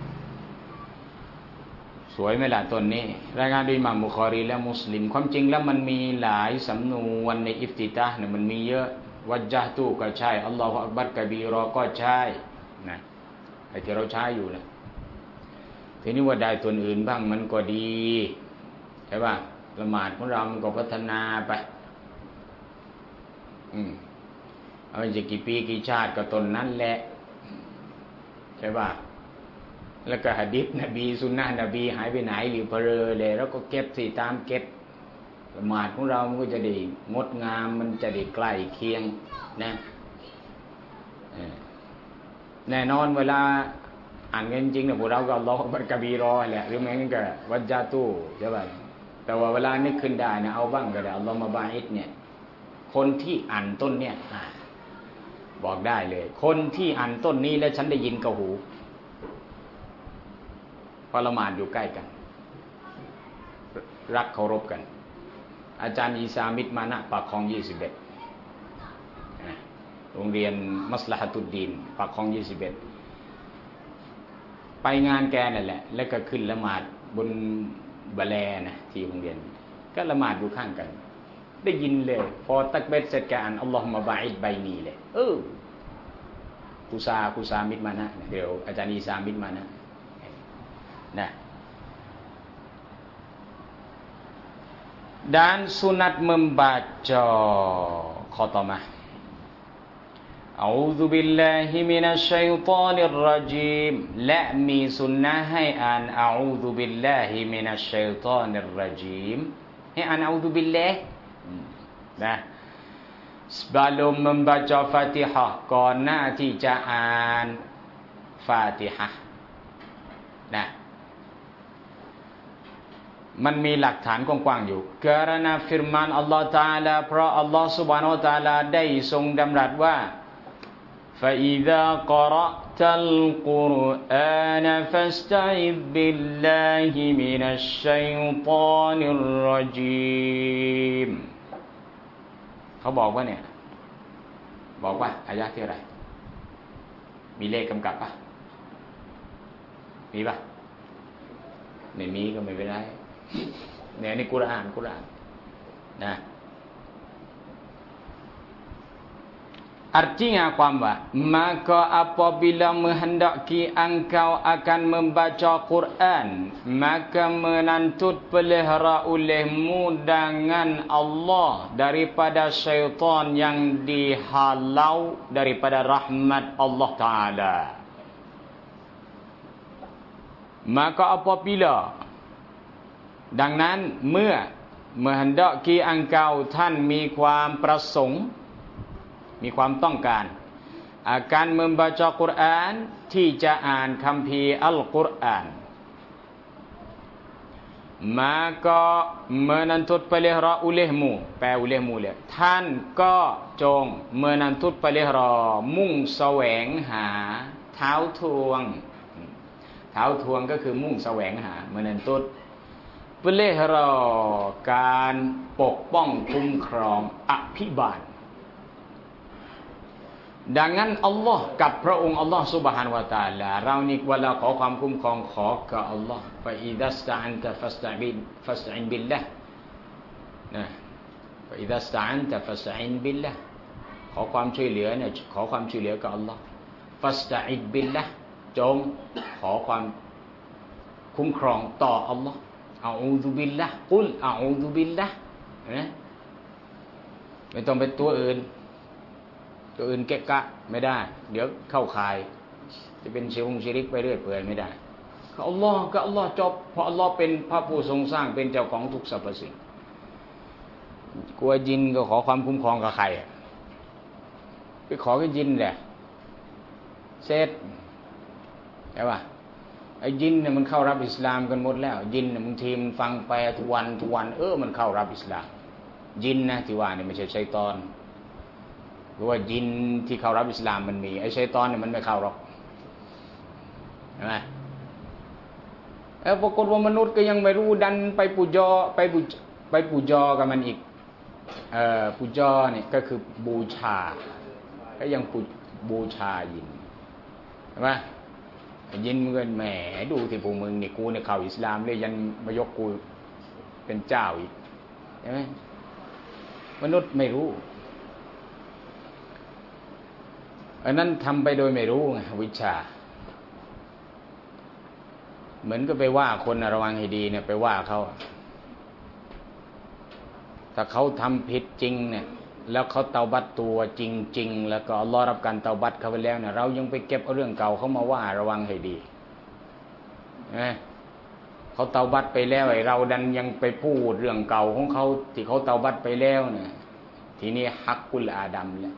Speaker 1: สวยไหมล่ะต้นนี้รายงานโดยอิหม่ามบุคอรีและมุสลิมความจริงแล้วมันมีหลายสำนวนในอิฟติตาห์เนี่ยมันมีเยอะวัจญะห์ตุก็ใช่อัลลอฮฺอักบัรกะบีรอก็ใช่นะไอ้ที่เราใช้อยู่นะทีนี้ว่าได้ตัวอื่นบ้างมันก็ดีใช่ป่ะละหมาดของเรามันก็พัฒนาไปอืมเอาจะกี่ปีกี่ชาติก็ตนนั้นแหละใช่ป่ะแล้วก็หะดีษนบีสุนนะนบีหายไปไหนหรือเพลอเลยแล้วก็เก็บสิตามเก็บละหมาดของเรามันก็จะได้งดงามมันจะได้ใกล้เคียงนะแน่นอนเวลาอ่านกันจริงๆเนี่ยพวกเราก็อัลลอฮฺอักบัรกะบีรอแหละหรือแม้งั้นก็วัจญะตุใช่ป่ะแต่ว่าเวลานึกขึ้นได้นะเอาบ้างก็ได้อัลลอฮฺมาบาอิดเนี่ยคนที่อ่านต้นเนี่ยบอกได้เลยคนที่อ่านต้นนี้แล้วฉันได้ยินกับหูพอละหมาดอยู่ใกล้กันรักเคารพกันอาจารย์อีซามิตรมานะปากคลองยี่สิบเอ็ดโรงเรียนมัสลาฮะตุดดีนปากคลองยี่สิบเอ็ดไปงานแกนั่นแหละแล้วก็ขึ้นละหมาดบนบาแลนะที่โรงเรียนก็ละหมาดอยู่ข้างกันได้ยินเลยพอตักเบ็ดเสร็จการอัลลอฮฺมะบาอิดใบนีเลยเออกุซากุซามิตรมานะเดี๋ยวอาจารย์อีซามิตรมานะนะ dan sunat membaca khatamah. A'udzu billahi minasyaitonir rajim. และมีสุนนะให้อ่าน A'udzu billahi minasyaitonir rajim ให้อ่าน A'udzu billah นะ sebelum membaca Fatihah ก่อนหน้าที่จะอ่านฟาติฮะห์นะมันมีหลักฐานกว้างๆอยู่การณฟิรมานอัลลอฮฺตะอาลาเพราะอัลลอฮฺ سبحانه และ تعالى ได้ทรงดำรัสว่า فإذا قرأت القرآن فاستعذ بالله من الشيطان الرجيم เขาบอกว่าเนี่ยบอกว่าอายะห์ที่อะไรมีเลขกำกับป่ะมีป่ะไม่มีก็ไม่เป็นไรเนี่ยนี่กุรอานกุรอานนะ artinya apa maka apabila menghendaki engkau akan membaca Quran maka menantut pelihara olehmu dengan Allah daripada syaitan yang dihalau daripada rahmat Allah Ta'ala maka apabila ดังนั้นเมื่อ menghendaki engkau ท่านมีความประสงค์มีความต้องการอาการ membaca Quran ที่จะอ่านคัมภีร์อัลกุรอาน maka menuntut pelihara olehmu แปล olehmu เลยท่านก็จง menuntut pelihara มุ่งแสวงหาเท้าทวงเท้าทวงก็คือมุ่งแสวงหา menuntut pelihara การปกป้องคุ้มครองอภิบาลดังนั้นอัลลอฮ์กับพระองค์อัลลอฮ์ซุบฮานะฮูวะตะอาลาเรานี่เวลาขอความคุ้มครองขอกับอัลลอฮ์ฟะอิซัสตะอันตะฟัสตะบินฟัสตะอินบิลละห์นะฟะอิซัสตะอันตะฟัสตะอินบิลละห์ขอความช่วยเหลือเนี่ยขอความช่วยเหลือกับอัลลอฮ์ฟัสตะอินบิลละห์จงขอความคุ้มครองต่ออัลลอฮ์อะอูซุบิลละห์กุลอะอูซุบิลละห์นะไม่ต้องเป็นตัวอื่นตัวอื่นเกะกะไม่ได้เดี๋ยวเข้าข่ายจะเป็นชิวงชิริกไปเรื่อยเปื่อยไม่ได้ก็อัลลอฮ์ก็อัลลอฮ์จบเพราะอัลลอฮ์เป็นพระผู้ทรงสร้างเป็นเจ้าของทุกสรรพสิ่งกลัวยินก็ขอความคุ้มครองกับใครไปขอกับยินแหละเซตใช่ป่ะไอ้ยินเนี่ยมันเข้ารับอิสลามกันหมดแล้วยินเนี่ยบางทีมันฟังไปทุกวันทุกวันเออมันเข้ารับอิสลามยินนะที่ว่าเนี่ยไม่ใช่ชัยฏอนเพราะว่ายินที่เข้ารับอิสลามมันมีไอ้ชัยฏอนเนี่ยมันไม่เข้าหรอกใช่ไหมเออปรากฏว่ามนุษย์ก็ยังไม่รู้ดันไปปูจอไปปูไปปูจอกับมันอีกเอ่อปูจอเนี่ยก็คือบูชาก็ยังปูบูชายินใช่ไหมยินเงินแหมดูที่พวกมึงเนี่ยกูเนี่ยเข้าอิสลามเลยยันมายกกูเป็นเจ้าอีกใช่ไหมมนุษย์ไม่รู้อันนั้นทำไปโดยไม่รู้ไงวิชาเหมือนก็ไปว่าคนระวังให้ดีเนี่ยไปว่าเขาถ้าเขาทำผิดจริงเนี่ยแล้วเขาเตาบัตตัวจริงๆแล้วก็อัลลอฮ์รับการเตาบัตเขาไปแล้วเนี่ยเรายังไปเก็บเอาเรื่องเก่าเขามาว่าระวังให้ดีนะเขาเตาบัตไปแล้วไอ้เราดันยังไปพูดเรื่องเก่าของเขาที่เขาเตาบัตไปแล้วเนี่ยทีนี้ฮักกุลอาดัมแล้ว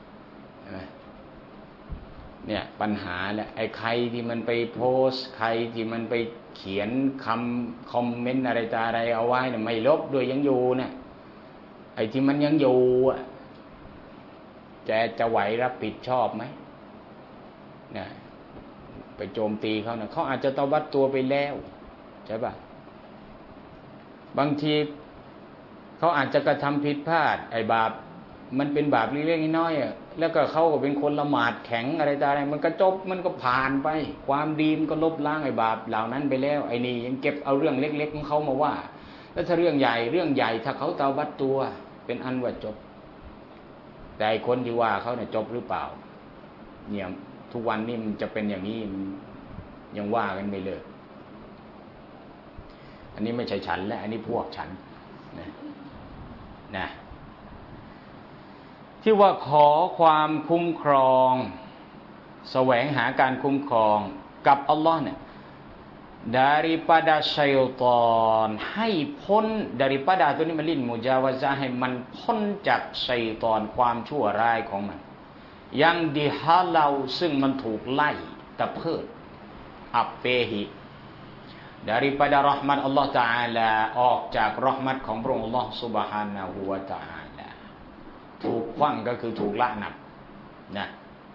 Speaker 1: เนี่ยปัญหาแหละไอ้ใครที่มันไปโพสต์ใครที่มันไปเขียนคำคอมเมนต์อะไรตาอะไรเอาไว้เนี่ยไม่ลบด้วยยังอยู่เนี่ยไอ้ที่มันยังอยู่อ่ะจะจะไหวรับผิดชอบไหมเนี่ยไปโจมตีเขาเนี่ยเขาอาจจะเตาบัตตัวไปแล้วใช่ป่ะบางทีเขาอาจจะกระทำผิดพลาดไอ้บาปมันเป็นบาปเล็กๆน้อยๆอ่ะแล้วก็เขาก็เป็นคนละหมาดแข็งอะไรต่างๆมันก็จบมันก็ผ่านไปความดีมันก็ลบล้างไอ้บาปเหล่านั้นไปแล้วไอ้นี่ยังเก็บเอาเรื่องเล็กๆของเขามาว่าแล้วถ้าเรื่องใหญ่เรื่องใหญ่ถ้าเขาเตาบัตตัวเป็นอันว่าจบแต่คนที่ว่าเขาเนี่ยจบหรือเปล่าเนี่ยทุกวันนี้มันจะเป็นอย่างนี้ยังว่ากันไม่เลิกอันนี้ไม่ใช่ฉันแล้วอันนี้พวกฉันนะนะที่ว่าขอความคุ้มครองแสวงหาการคุ้มครองกับอัลลอฮ์เนี่ย daripada syaitan ให้พ้น daripada ตัวนี้มันลิ้นมุจาวะซะให้มันพ้นจากชัยฏอนความชั่วร้ายของมันยังดิฮาเราซึ่งมันถูกไล่ตะเพิดอัปเปหิ daripada rahmat อัลลอฮ์ Ta'ala ออกจากเราะห์มัตของพระองค์อัลลอฮ์ Subhanahu wa Ta'ala ถูกขว้างก็คือถูกละนับนะ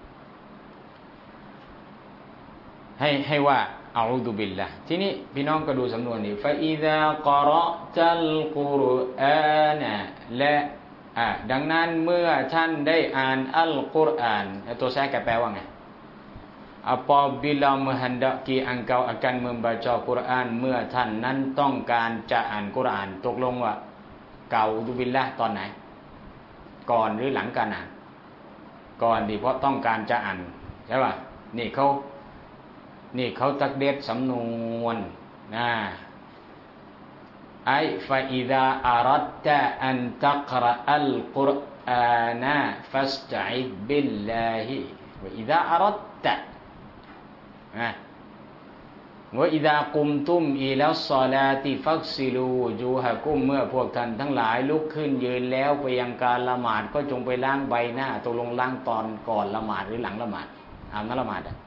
Speaker 1: ให้ให้ว่าอะอูซุบิลลาห์ทีนี้พี่น้องก็ดูสำนวนนี้ฟะอิซากะเราะตัลกุรอานะและอ่ะดังนั้นเมื่อท่านได้อ่านอัลกุรอานตัวsayaแปลว่าไง apabila menghendaki engkau akan membaca Quran เมื่อท่านนั้นต้องการจะอ่านกุรอานตกลงว่าเกาอุบิลละห์ตอนไหนก่อนหรือหลังการอ่านก่อนดิเพราะต้องการจะอ่านใช่ป่ะนี่เขานี่เขาตักเด็ดสำนวนนะไอฟาอิซาอารัดตะอันตักรออัลกุรอานะฟัสตัอิดบิลลาฮิวะอิซาอารัดตะนะว่าอิดากุมตุมอิลัสศอลาติฟักซิลูวุจูฮะกุมเมื่อพวกท่านทั้งหลายลุกขึ้นยืนแล้วไปยังการละหมาดก็จงไปล้างใบหน้าตกลงล้างตอนก่อนละหมาดหรือหลังละหมาดอาบน้ำละหมาดอ่ะ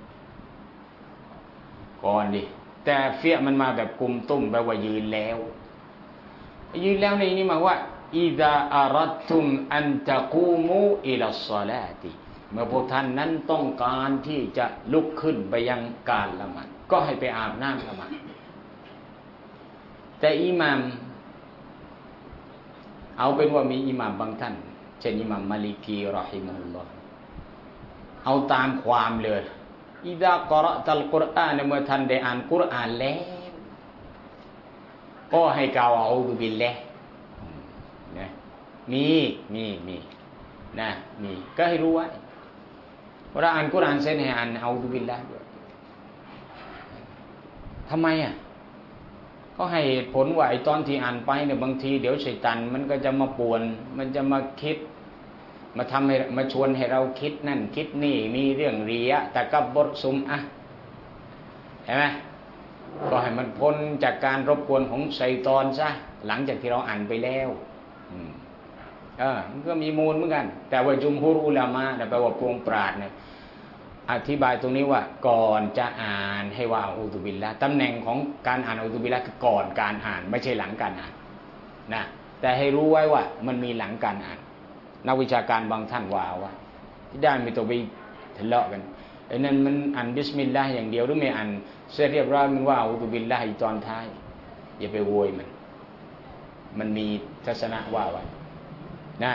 Speaker 1: ก่อนดิแต่เฟี้ยมันมาแบบกุมตุ้มแปลว่ายืนแล้วยืนแล้วในนี้หมายว่าอิดาอารัดตุมอันตะกูมูอิลัสศอลาติเมื่อพวกท่านนั้นต้องการที่จะลุกขึ้นไปยังการละหมาดก็ให้ไปอาบน้ำละหมาดแต่อิหม่ามเอาเป็นว่ามีอิหม่ามบางท่านเช่นอิหม่ามมาลิกีรอฮิมะฮุลลอฮ์เอาตามความเลยอิดะกะเราะตัลกุรอานเมื่อท่านได้อ่านกุรอานแล้วก็ให้กล่าวอูซุบิลลาห์นะมีมีมีนะมีก็ให้รู้ไว้เวลาอ่านกุรอานเสร็จให้อ่านอูซุบิลลาห์ด้วยทำไมอ่ะก็ให้เหตุผลว่าไอ้ตอนที่อ่านไปเนี่ยบางทีเดี๋ยวชัยฏอนมันก็จะมาป่วนมันจะมาคิดมาทำให้มาชวนให้เราคิดนั่นคิดนี่มีเรื่องริยะตะกับบรซุมอะเห็นไหมก็ให้มันพ้นจากการรบกวนของชัยฏอนซะหลังจากที่เราอ่านไปแล้วอืมเออมันก็มีมูลเหมือนกันแต่ว่าจุมฮุรอุลามะแปลว่าพวงปราชญ์เนี่ยอธิบายตรงนี้ว่าก่อนจะอ่านให้ว่าอูซุบิลลาห์ตำแหน่งของการอ่านอูซุบิลลาห์คือก่อนการอ่านไม่ใช่หลังการอ่านนะแต่ให้รู้ไว้ว่ามันมีหลังการอ่านนักวิชาการบางท่านว่าว่าที่ได้ไม่ต้องไปทะเลาะกันไอ้นั่นมันอ่านบิสมิลลาห์อย่างเดียวหรือไม่อ่านเสร็จเรียบร้อยมันว่าอูซุบิลลาห์ตอนท้ายอย่าไปโวยมันมันมีทัศนะว่าไว้นะ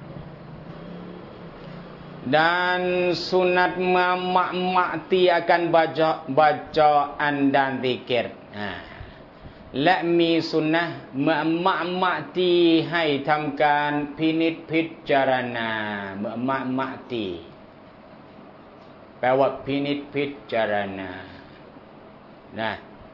Speaker 1: dan sunat ma'ma'ti akan baca bacaan dan zikir และมีสุนนะมะมะมะตีให้ทำการพินิจพิจารณามะมะมะตีแปลว่าพินิจพิจารณานะ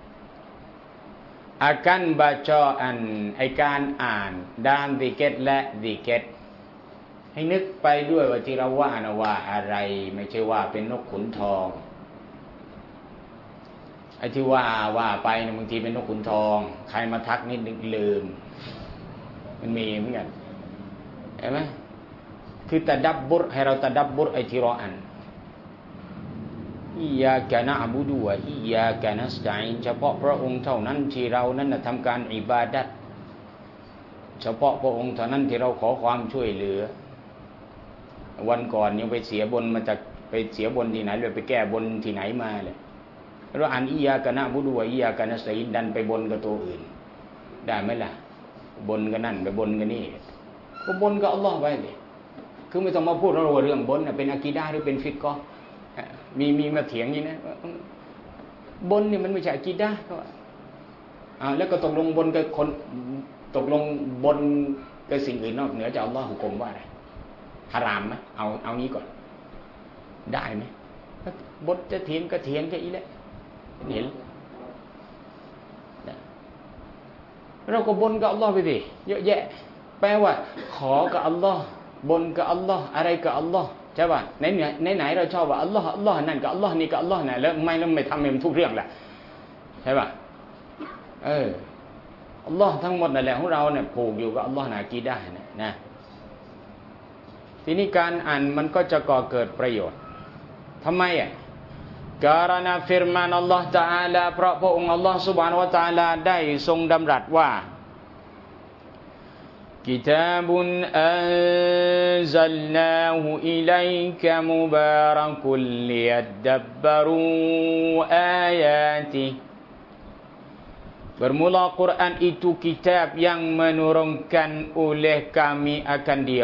Speaker 1: อาการบาจาอันไอการอ่านด้านดิเกตและดิเกตให้นึกไปด้วยว่าที่เราว่านะว่าอะไรไม่ใช่ว่าเป็นนกขุนทองไอ้ที่ว่าว่าไปเนี่ยบางทีเป็นนกขุนทองใครมาทักนิดนึงลืมมันมีเหมือนกันเห็นไหมคือตะดับบุรให้เราตะดับบุรไอ้ที่เราอ่านอิยากะนะอ์บุดุวะอิยากะนัสตะอีนเฉพาะพระองค์เท่านั้นที่เรานั้นทำการอิบาดัตเฉพาะพระองค์เท่านั้นที่เราขอความช่วยเหลือวันก่อนยังไปเสียบนมาจากไปเสียบนที่ไหนเลยไปแก้บนที่ไหนมาเลยเราอ่านอิยากะนะบุดุวะอิยากะนัสตะอีนดันไปบนกับตัวอื่นได้ไหมล่ะบนกันนั่นไปบนกันนี่ก็บนกับอัลลอฮ์ไว้เลยคือไม่ต้องมาพูดเราเรื่องบนเป็นอะกีดะห์หรือเป็นฟิกก็มีมีมาเถียงอย่างนี้นะบนนี่มันไม่ใช่อะกีดะห์ก็อ่าแล้วก็ตกลงบนกับคนตกลงบนกับสิ่งอื่นนอกเหนือจากอัลลอฮ์หุกมว่าอะไรฮารามไหมเอาเอางี้ก่อนได้ไหมบทจะเถียงก็เถียงแค่อีแหละเห็นเราก็บนกับอัลลอฮ์ไปสิเยอะแยะแปลว่าขอกับอัลลอฮ์บนกับอัลลอฮ์อะไรกับอัลลอฮ์ใช่ป่ะไหนไหนไหนเราชอบว่าอัลลอฮ์อัลลอฮ์นั่นกับอัลลอฮ์นี่กับอัลลอฮ์น่ะแล้วไม่แล้วไม่ทำให้มันทุกเรื่องแหละใช่ป่ะเอออัลลอฮ์ทั้งหมดนั่นแหละของเราเนี่ยผูกอยู่กับอัลลอฮ์นะกีดะห์นะนะทีนี้การอ่านมันก็จะก่อเกิดประโยชน์ทำไมอ่ะการณฟิรมานอัลลอฮ์ตะอาลาเพราะพระองค์อัลลอฮ์ซุบฮานะฮูวะตะอาลาได้ทรงดำรัสว่ากิตาบุนอันซัลนาฮูอิลัยกะมุบารักุลลิยัดดับบารูอายาติBermula Quran itu kitab yang menurunkan oleh kami akan dia.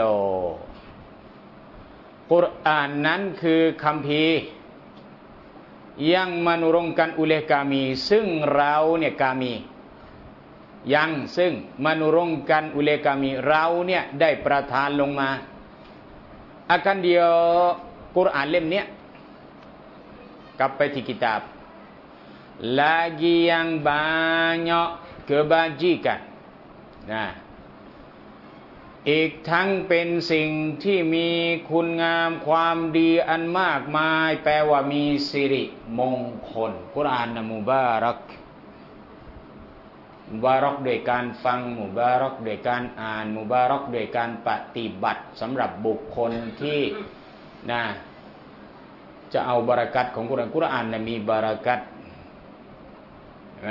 Speaker 1: Quran นั้นคือคัมภีร์yang menurunkan oleh kami ซึ่งเราเนี่ย kami ยังซึ่ง menurunkan oleh kami เราเนี่ยได้ประทานลงมา akan dia Quran เล่มเนี้ยกลับไปที่กิตาบlagi yang banyak kebajikan. Nah, อีกทั้งเป็นสิ่งที่มีคุณงามความดีอันมากมายแปลว่ามีสิริมงคลกุรอานนะมุบารักมุบารักโดยการฟังมุบารักโดยการอ่านมุบารักโดยการปฏิบัติสำหรับบุคคลที่นะจะเอาบารักัตของกุรอานกุรอานนะมีบารักัตเห็นไหม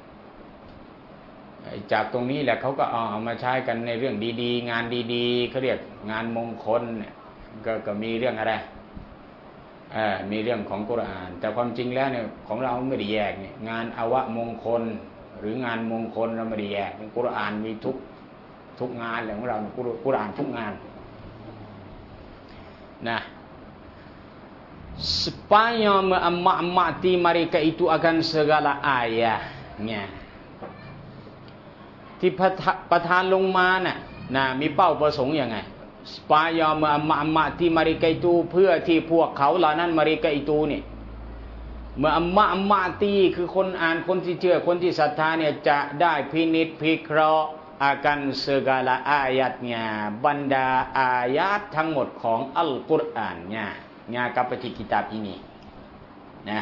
Speaker 1: จากตรงนี้แหละเขาก็เอาเอามาใช้กันในเรื่องดีๆงานดีๆเขาเรียกงานมงคลก็ก็มีเรื่องอะไรอ่ามีเรื่องของกุรอานแต่ความจริงแล้วเนี่ยของเราไม่ได้แยกเนี่ยงานอวมงคลหรืองานมงคลเราไม่ได้แยกกุรอานมีทุกทุกงานเลยของเรากุรกุรอานทุกงานนะ supaya mengamati mereka itu akan segala ayatnyaที่ประทานลงมาน่ะนะมีเป้าประสงค์ยังไงสปายอมอัมอัมมะที่มาริกาอิตูเพื่อที่พวกเขาเหล่านั้นมาริกาอิตูเนี่ยเมื่ออัมมะอัมมะตีคือคนอ่านคนที่เชื่อคนที่ศรัทธาเนี่ยจะได้พินิจพิเคราะห์อาการเสกาละอายะเนี่ยบรรดาอายะทั้งหมดของอัลกุรอานเนี่ยเนี่ยกับปฏิกิตาบอินี่นะ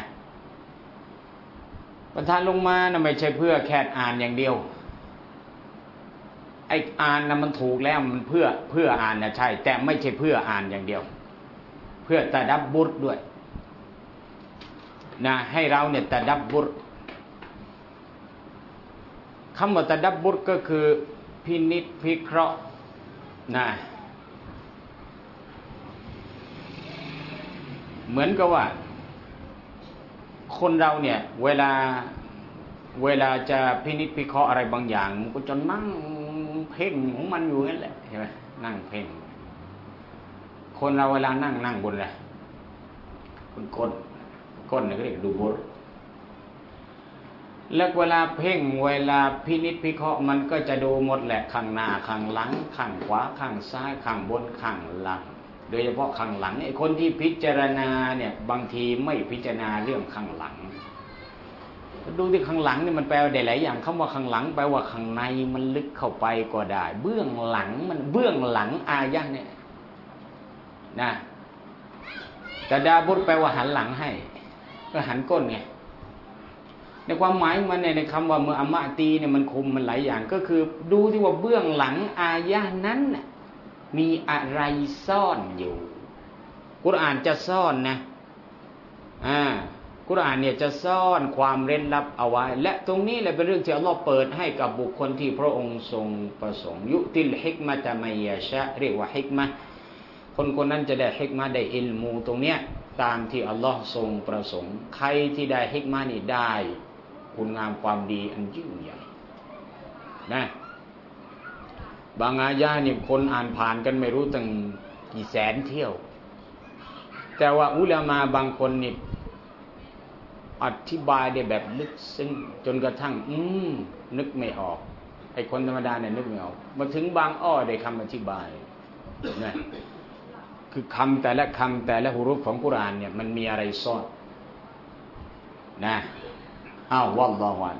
Speaker 1: ประทานลงมานะไม่ใช่เพื่อแค่อ่านอย่างเดียวไอ้อ่านนะมันถูกแล้วมันเพื่อเพื่ออ่านนะใช่แต่ไม่ใช่เพื่ออ่านอย่างเดียวเพื่อตะดับบุรด้วยนะให้เราเนี่ยตะดับบุรคำว่าตะดับบุรก็คือพินิจพิเคราะห์นะเหมือนกับว่าคนเราเนี่ยเวลาเวลาจะพินิจพิเคราะห์อะไรบางอย่างมันก็จะนั่งเพ่งของมันอยู่นั่นแหละใช่ไหมนั่งเพ่งคนเราเวลานั่งนั่งบนอะไรบนก้นก้นนี่ก็เรียกดูบุรแล้วเวลาเพ่งเวลาพินิจพิเคราะห์มันก็จะดูหมดแหละข้างหน้าข้างหลังข้างขวาข้างซ้ายข้างบนข้างหลังโดยเฉพาะข้างหลังไอ้คนที่พิจารณาเนี่ยบางทีไม่พิจารณาเรื่องข้างหลังดูที่ข้างหลังนี่มันแปลได้หลายอย่างคำว่าข้างหลังแปลว่าข้างในมันลึกเข้าไปก็ได้เบื้องหลังมันเบื้องหลังอายะเนี่ยนะตะดาบุรแปลว่าหันหลังให้ก็หันก้นไงในความหมายมันในคำว่าเมื่ออัมมะตีเนี่ยมันคุมมันหลายอย่างก็คือดูที่ว่าเบื้องหลังอายะนั้นมีอะไรซ่อนอยู่กุรอานจะซ่อนนะอ่ากุรอานเนี่ยจะซ่อนความเร้นลับเอาไว้และตรงนี้แหละเป็นเรื่องที่อัลเลาะห์เปิดให้กับบุคคลที่พระองค์ทรงประสงค์ยุติลฮิกมะตะมัยยะชะเรียกว่าฮิกมะคนคนนั้นจะได้ฮิกมะได้อิลมูตรงเนี้ยตามที่อัลเลาะห์ทรงประสงค์ใครที่ได้ฮิกมะนี่ได้คุณงามความดีอันยิ่งใหญ่นะบางอายะนี่คนอ่านผ่านกันไม่รู้ตั้งกี่แสนเที่ยวแต่ว่าอุลามะบางคนนี่อธิบายได้แบบลึกซึ้งจนกระทั่งอืมนึกไม่ออกไอ้คนธรรมดาเนี่ยนึกไม่ออกมาถึงบางอ้อได้คำอธิบายนะคือคำแต่ละคำแต่ละฮุรุฟของกุรอานเนี่ยมันมีอะไรซ่อนนะอ้าววัลลอฮุอัล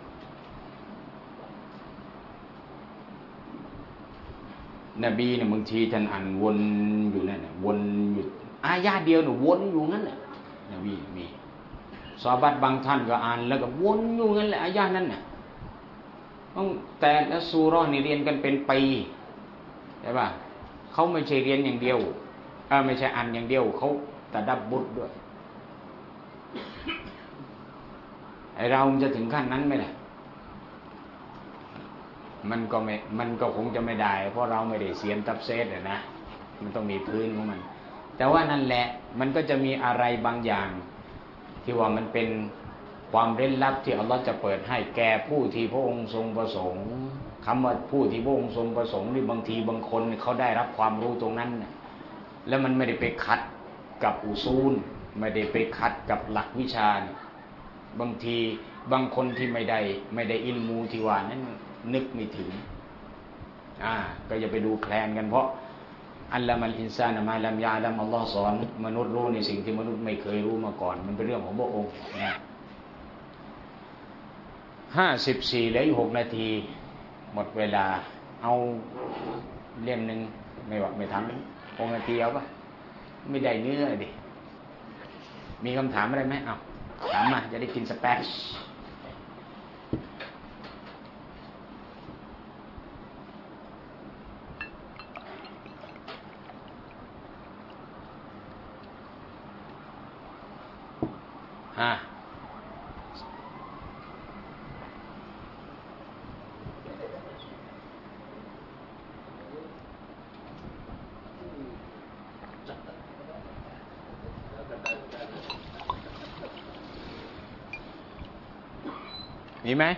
Speaker 1: นบีเนี่ยบางทีท่านอ่านวนอยู่นั่นน่ะวนอยู่อายะเดียวเนี่ยวนอยู่งั้นแหละนบีมีซอฮาบะห์บางท่านก็อ่านแล้วก็วนอยู่งั้นแหละอายะนั้นน่ะต้องแต่ละซูเราะห์นี่เรียนกันเป็นปีใช่ป่ะเขาไม่ใช่เรียนอย่างเดียวเออไม่ใช่อ่านอย่างเดียวเขาตะดับบุรด้วยไอเราจะถึงขั้นนั้นไหมล่ะมันก็ไม่มันก็คงจะไม่ได้เพราะเราไม่ได้เสียนตับเซตอ่ะนะมันต้องมีพื้นของมันแต่ว่านั่นแหละมันก็จะมีอะไรบางอย่างที่ว่ามันเป็นความเร้นลับที่อัลลอฮ์จะเปิดให้แก่ผู้ที่พระองค์ทรงประสงค์คำว่าผู้ที่พระองค์ทรงประสงค์นี่บางทีบางคนเขาได้รับความรู้ตรงนั้นแล้วมันไม่ได้ไปขัดกับอุซูลไม่ได้ไปขัดกับหลักวิชาบางทีบางคนที่ไม่ได้ไม่ได้อิลมูที่ว่านั้นนึกไม่ถึงอ่าก็อย่าไปดูแคลนกันเพราะอัลลอฮฺมัลอินซานมาลัมยาลัมอัลลอฮ์สอนมนุษย์รู้ในสิ่งที่มนุษย์ไม่เคยรู้มาก่อนมันเป็นเรื่องของพระองค์นะห้าสิบสี่เหลืออีกหกนาทีหมดเวลาเอาเล่มหนึ่งไม่ว่าไม่ทำองค์นาทีเอาปะไม่ได้เนื้อดิมีคำถามอะไรไหมเอาถามมาจะได้กินสเปชฮะมีไหม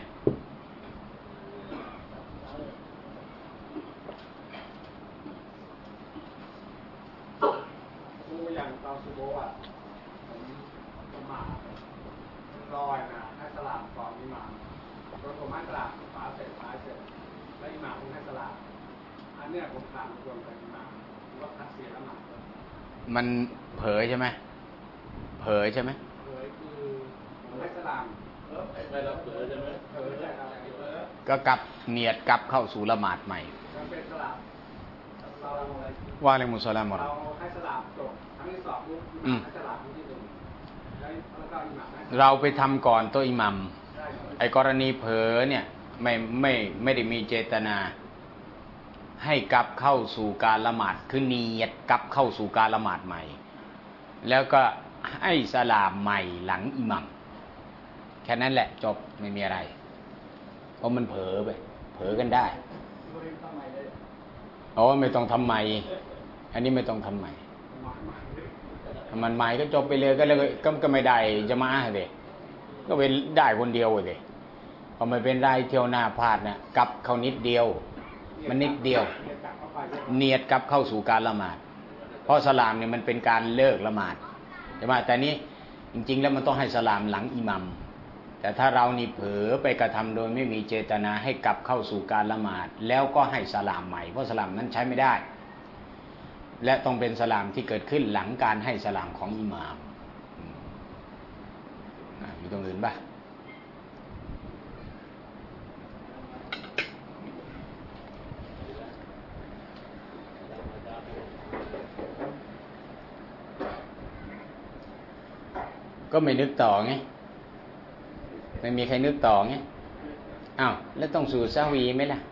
Speaker 2: ดูอย่างตอนซูโบะอ่ะผมผมมาลอยนะให้สลับก่อนอิหม่ามรถผมให้สลับฝาเสร็จฝาเสร็จแล้วอิหม่ามผมให้สลับอันเนี้ยผมถามรวมกับอิหม่ามว่าทักเสียละหมาด
Speaker 1: มันเผยใช่ไหมเผยใช่ไหม
Speaker 2: เผยคือผมให้สลับไม่รับเผยใช่ไหมเผยใช่ครับ
Speaker 1: ก็กลับเนียดกลับเข้าสู่ละหมาดใหม่
Speaker 2: เราเป็นสลับเรา
Speaker 1: ว่าอะไรมุสลิม
Speaker 2: เราให้สลับจบทั้งที่สองปุ๊บให้สลับทั้งที่หนึ่งแล้วก็อิหม่าม
Speaker 1: เราไปทำก่อนตัวอิหมัมไอ้กรณีเผลอเนี่ยไม่ไม่ไม่ได้มีเจตนาให้กลับเข้าสู่การละหมาดคือเนียดกลับเข้าสู่การละหมาดใหม่แล้วก็ให้สลามใหม่หลังอิหมัมแค่นั้นแหละจบไม่มีอะไรเพราะมันเผลอไปเผลอกันได้อ๋อไม่ต้องทำใหม่อันนี้ไม่ต้องทำใหม่มันใหม่ก็จบไปเลยก็เลยก็ก็ไม่ได้จะมาเลยก็เป็นได้คนเดียวเลยพอไม่เป็นไรเที่ยวหน้าพลาดนะกลับเข้านิดเดียวมันนิดเดียวเนียดกลับเข้าสู่การละหมาดเพราะสลามเนี่ยมันเป็นการเลิกละหมาดใช่ไหมแต่นี้จริงๆแล้วมันต้องให้สลามหลังอิหมัมแต่ถ้าเรานี่เผลอไปกระทำโดยไม่มีเจตนาให้กลับเข้าสู่การละหมาดแล้วก็ให้สลามใหม่เพราะสลามนั้นใช้ไม่ได้และต้องเป็นสลามที่เกิดขึ้นหลังการให้สลามของอิหม่ามมีตรงอื่นป่ะก็ไม่นึกต่อไงไม่มีใครนึกต่อไงอ้าวแล้วต้องสู่ซาวีไหมล่ะ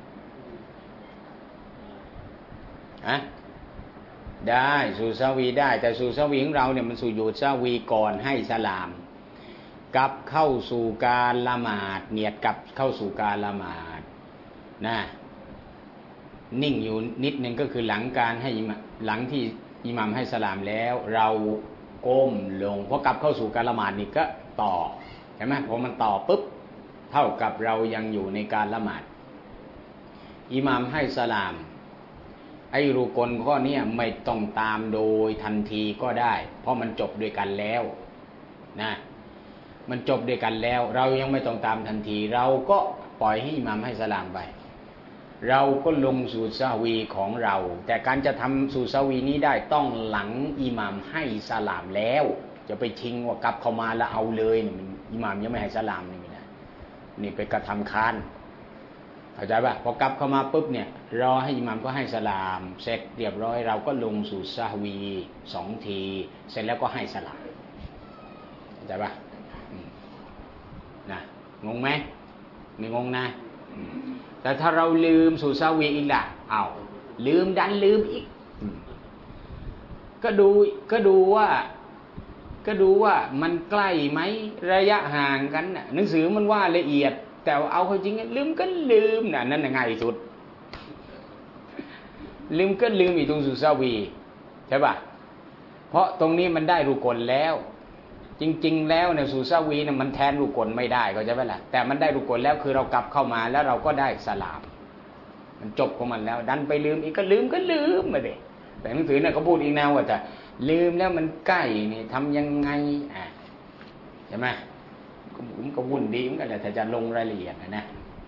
Speaker 1: ฮะได้สู่ซาวีได้แต่สู่ซาวีของเราเนี่ยมันสู่อยู่ซาวีก่อนให้สลามกลับเข้าสู่การละหมาดเนียดกลับเข้าสู่การละหมาดนะนิ่งอยู่นิดนึงก็คือหลังการให้หลังที่อิหมัมให้สลามแล้วเราก้มลงพอกลับเข้าสู่การละหมาดนี่ก็ต่อใช่ไหมพอมันต่อปุ๊บเท่ากับเรายังอยู่ในการละหมาดอิหมัมให้สลามไอ้รุกลข้อนี้ไม่ต้องตามโดยทันทีก็ได้เพราะมันจบด้วยกันแล้วนะมันจบด้วยกันแล้วเรายังไม่ต้องตามทันทีเราก็ปล่อยให้อิหมัมให้สลามไปเราก็ลงสู่ซาวีของเราแต่การจะทำสู่ซาวีนี้ได้ต้องหลังอิหมัมให้สลามแล้วจะไปชิงว่ากลับเข้ามาแล้วเอาเลยนี่มันอิหมัมยังไม่ให้สลามนี่ไม่ได้นี่ไปกระทำค้านเข้าใจป่ะพอกลับเข้ามาปุ๊บเนี่ยรอให้อิหมัมก็ให้สลามเสร็จเรียบร้อยเราก็ลงสู่ซาวีสองทีเสร็จแล้วก็ให้สลามเข้าใจป่ะนะงงไหมไม่งงนะแต่ถ้าเราลืมสู่ซาวีอีกล่ะอ้าวลืมดันลืมอีกก็ดูก็ดูว่าก็ดูว่ามันใกล้ไหมระยะห่างกันน่ะหนังสือมันว่าละเอียดแต่เอาเข้าจริงลืมก็ลืมน่ะนั่นง่ายที่สุดลืมก็ลืมอีกตรงสู่ซาวีใช่ป่ะเพราะตรงนี้มันได้รุกลแล้วจริงๆแล้วเนี่ยสู่ซาวีเนี่ยมันแทนรุกลไม่ได้ก็จะเป็นไรแต่มันได้รุกลแล้วคือเรากลับเข้ามาแล้วเราก็ได้สลามมันจบของมันแล้วดันไปลืมอีกก็ลืมก็ลืมมาดิแต่หนังสือเนี่ยเขาพูดอีกแนวว่าแต่ลืมแล้วมันใกล้นี่ทำยังไงอ่ะใช่ไหมผมก็วุ่นดีเหมือนกันแหละถ้าจะลงรายละเอียดนะนะ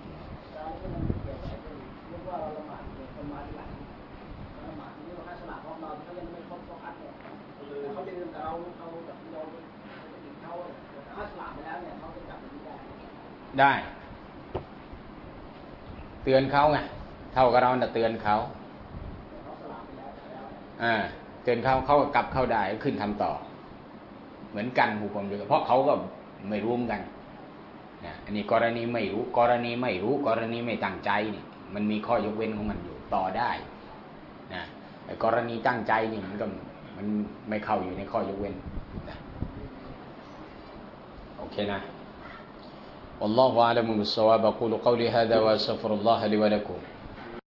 Speaker 1: ได้เตือนเขาไงเท่ากับเราน่ะเตือนเขาอ่าเกินเขาเขาก็กลับเข้าได้ขึ้นทำต่อเหมือนกันหุกมเดียวเพราะเขาก็ไม่รู้เหมือนกันนะอันนี้กรณีไม่รู้กรณีไม่รู้กรณีไม่ตั้งใจนี่มันมีข้อยกเว้นของมันอยู่ต่อได้นะแต่กรณีตั้งใจนี่มันก็มันไม่เข้าอยู่ในข้อยกเว้นนะโอเคนะ والله أعلم بالصواب أقول قولي هذا وأستغفر الله لي ولكم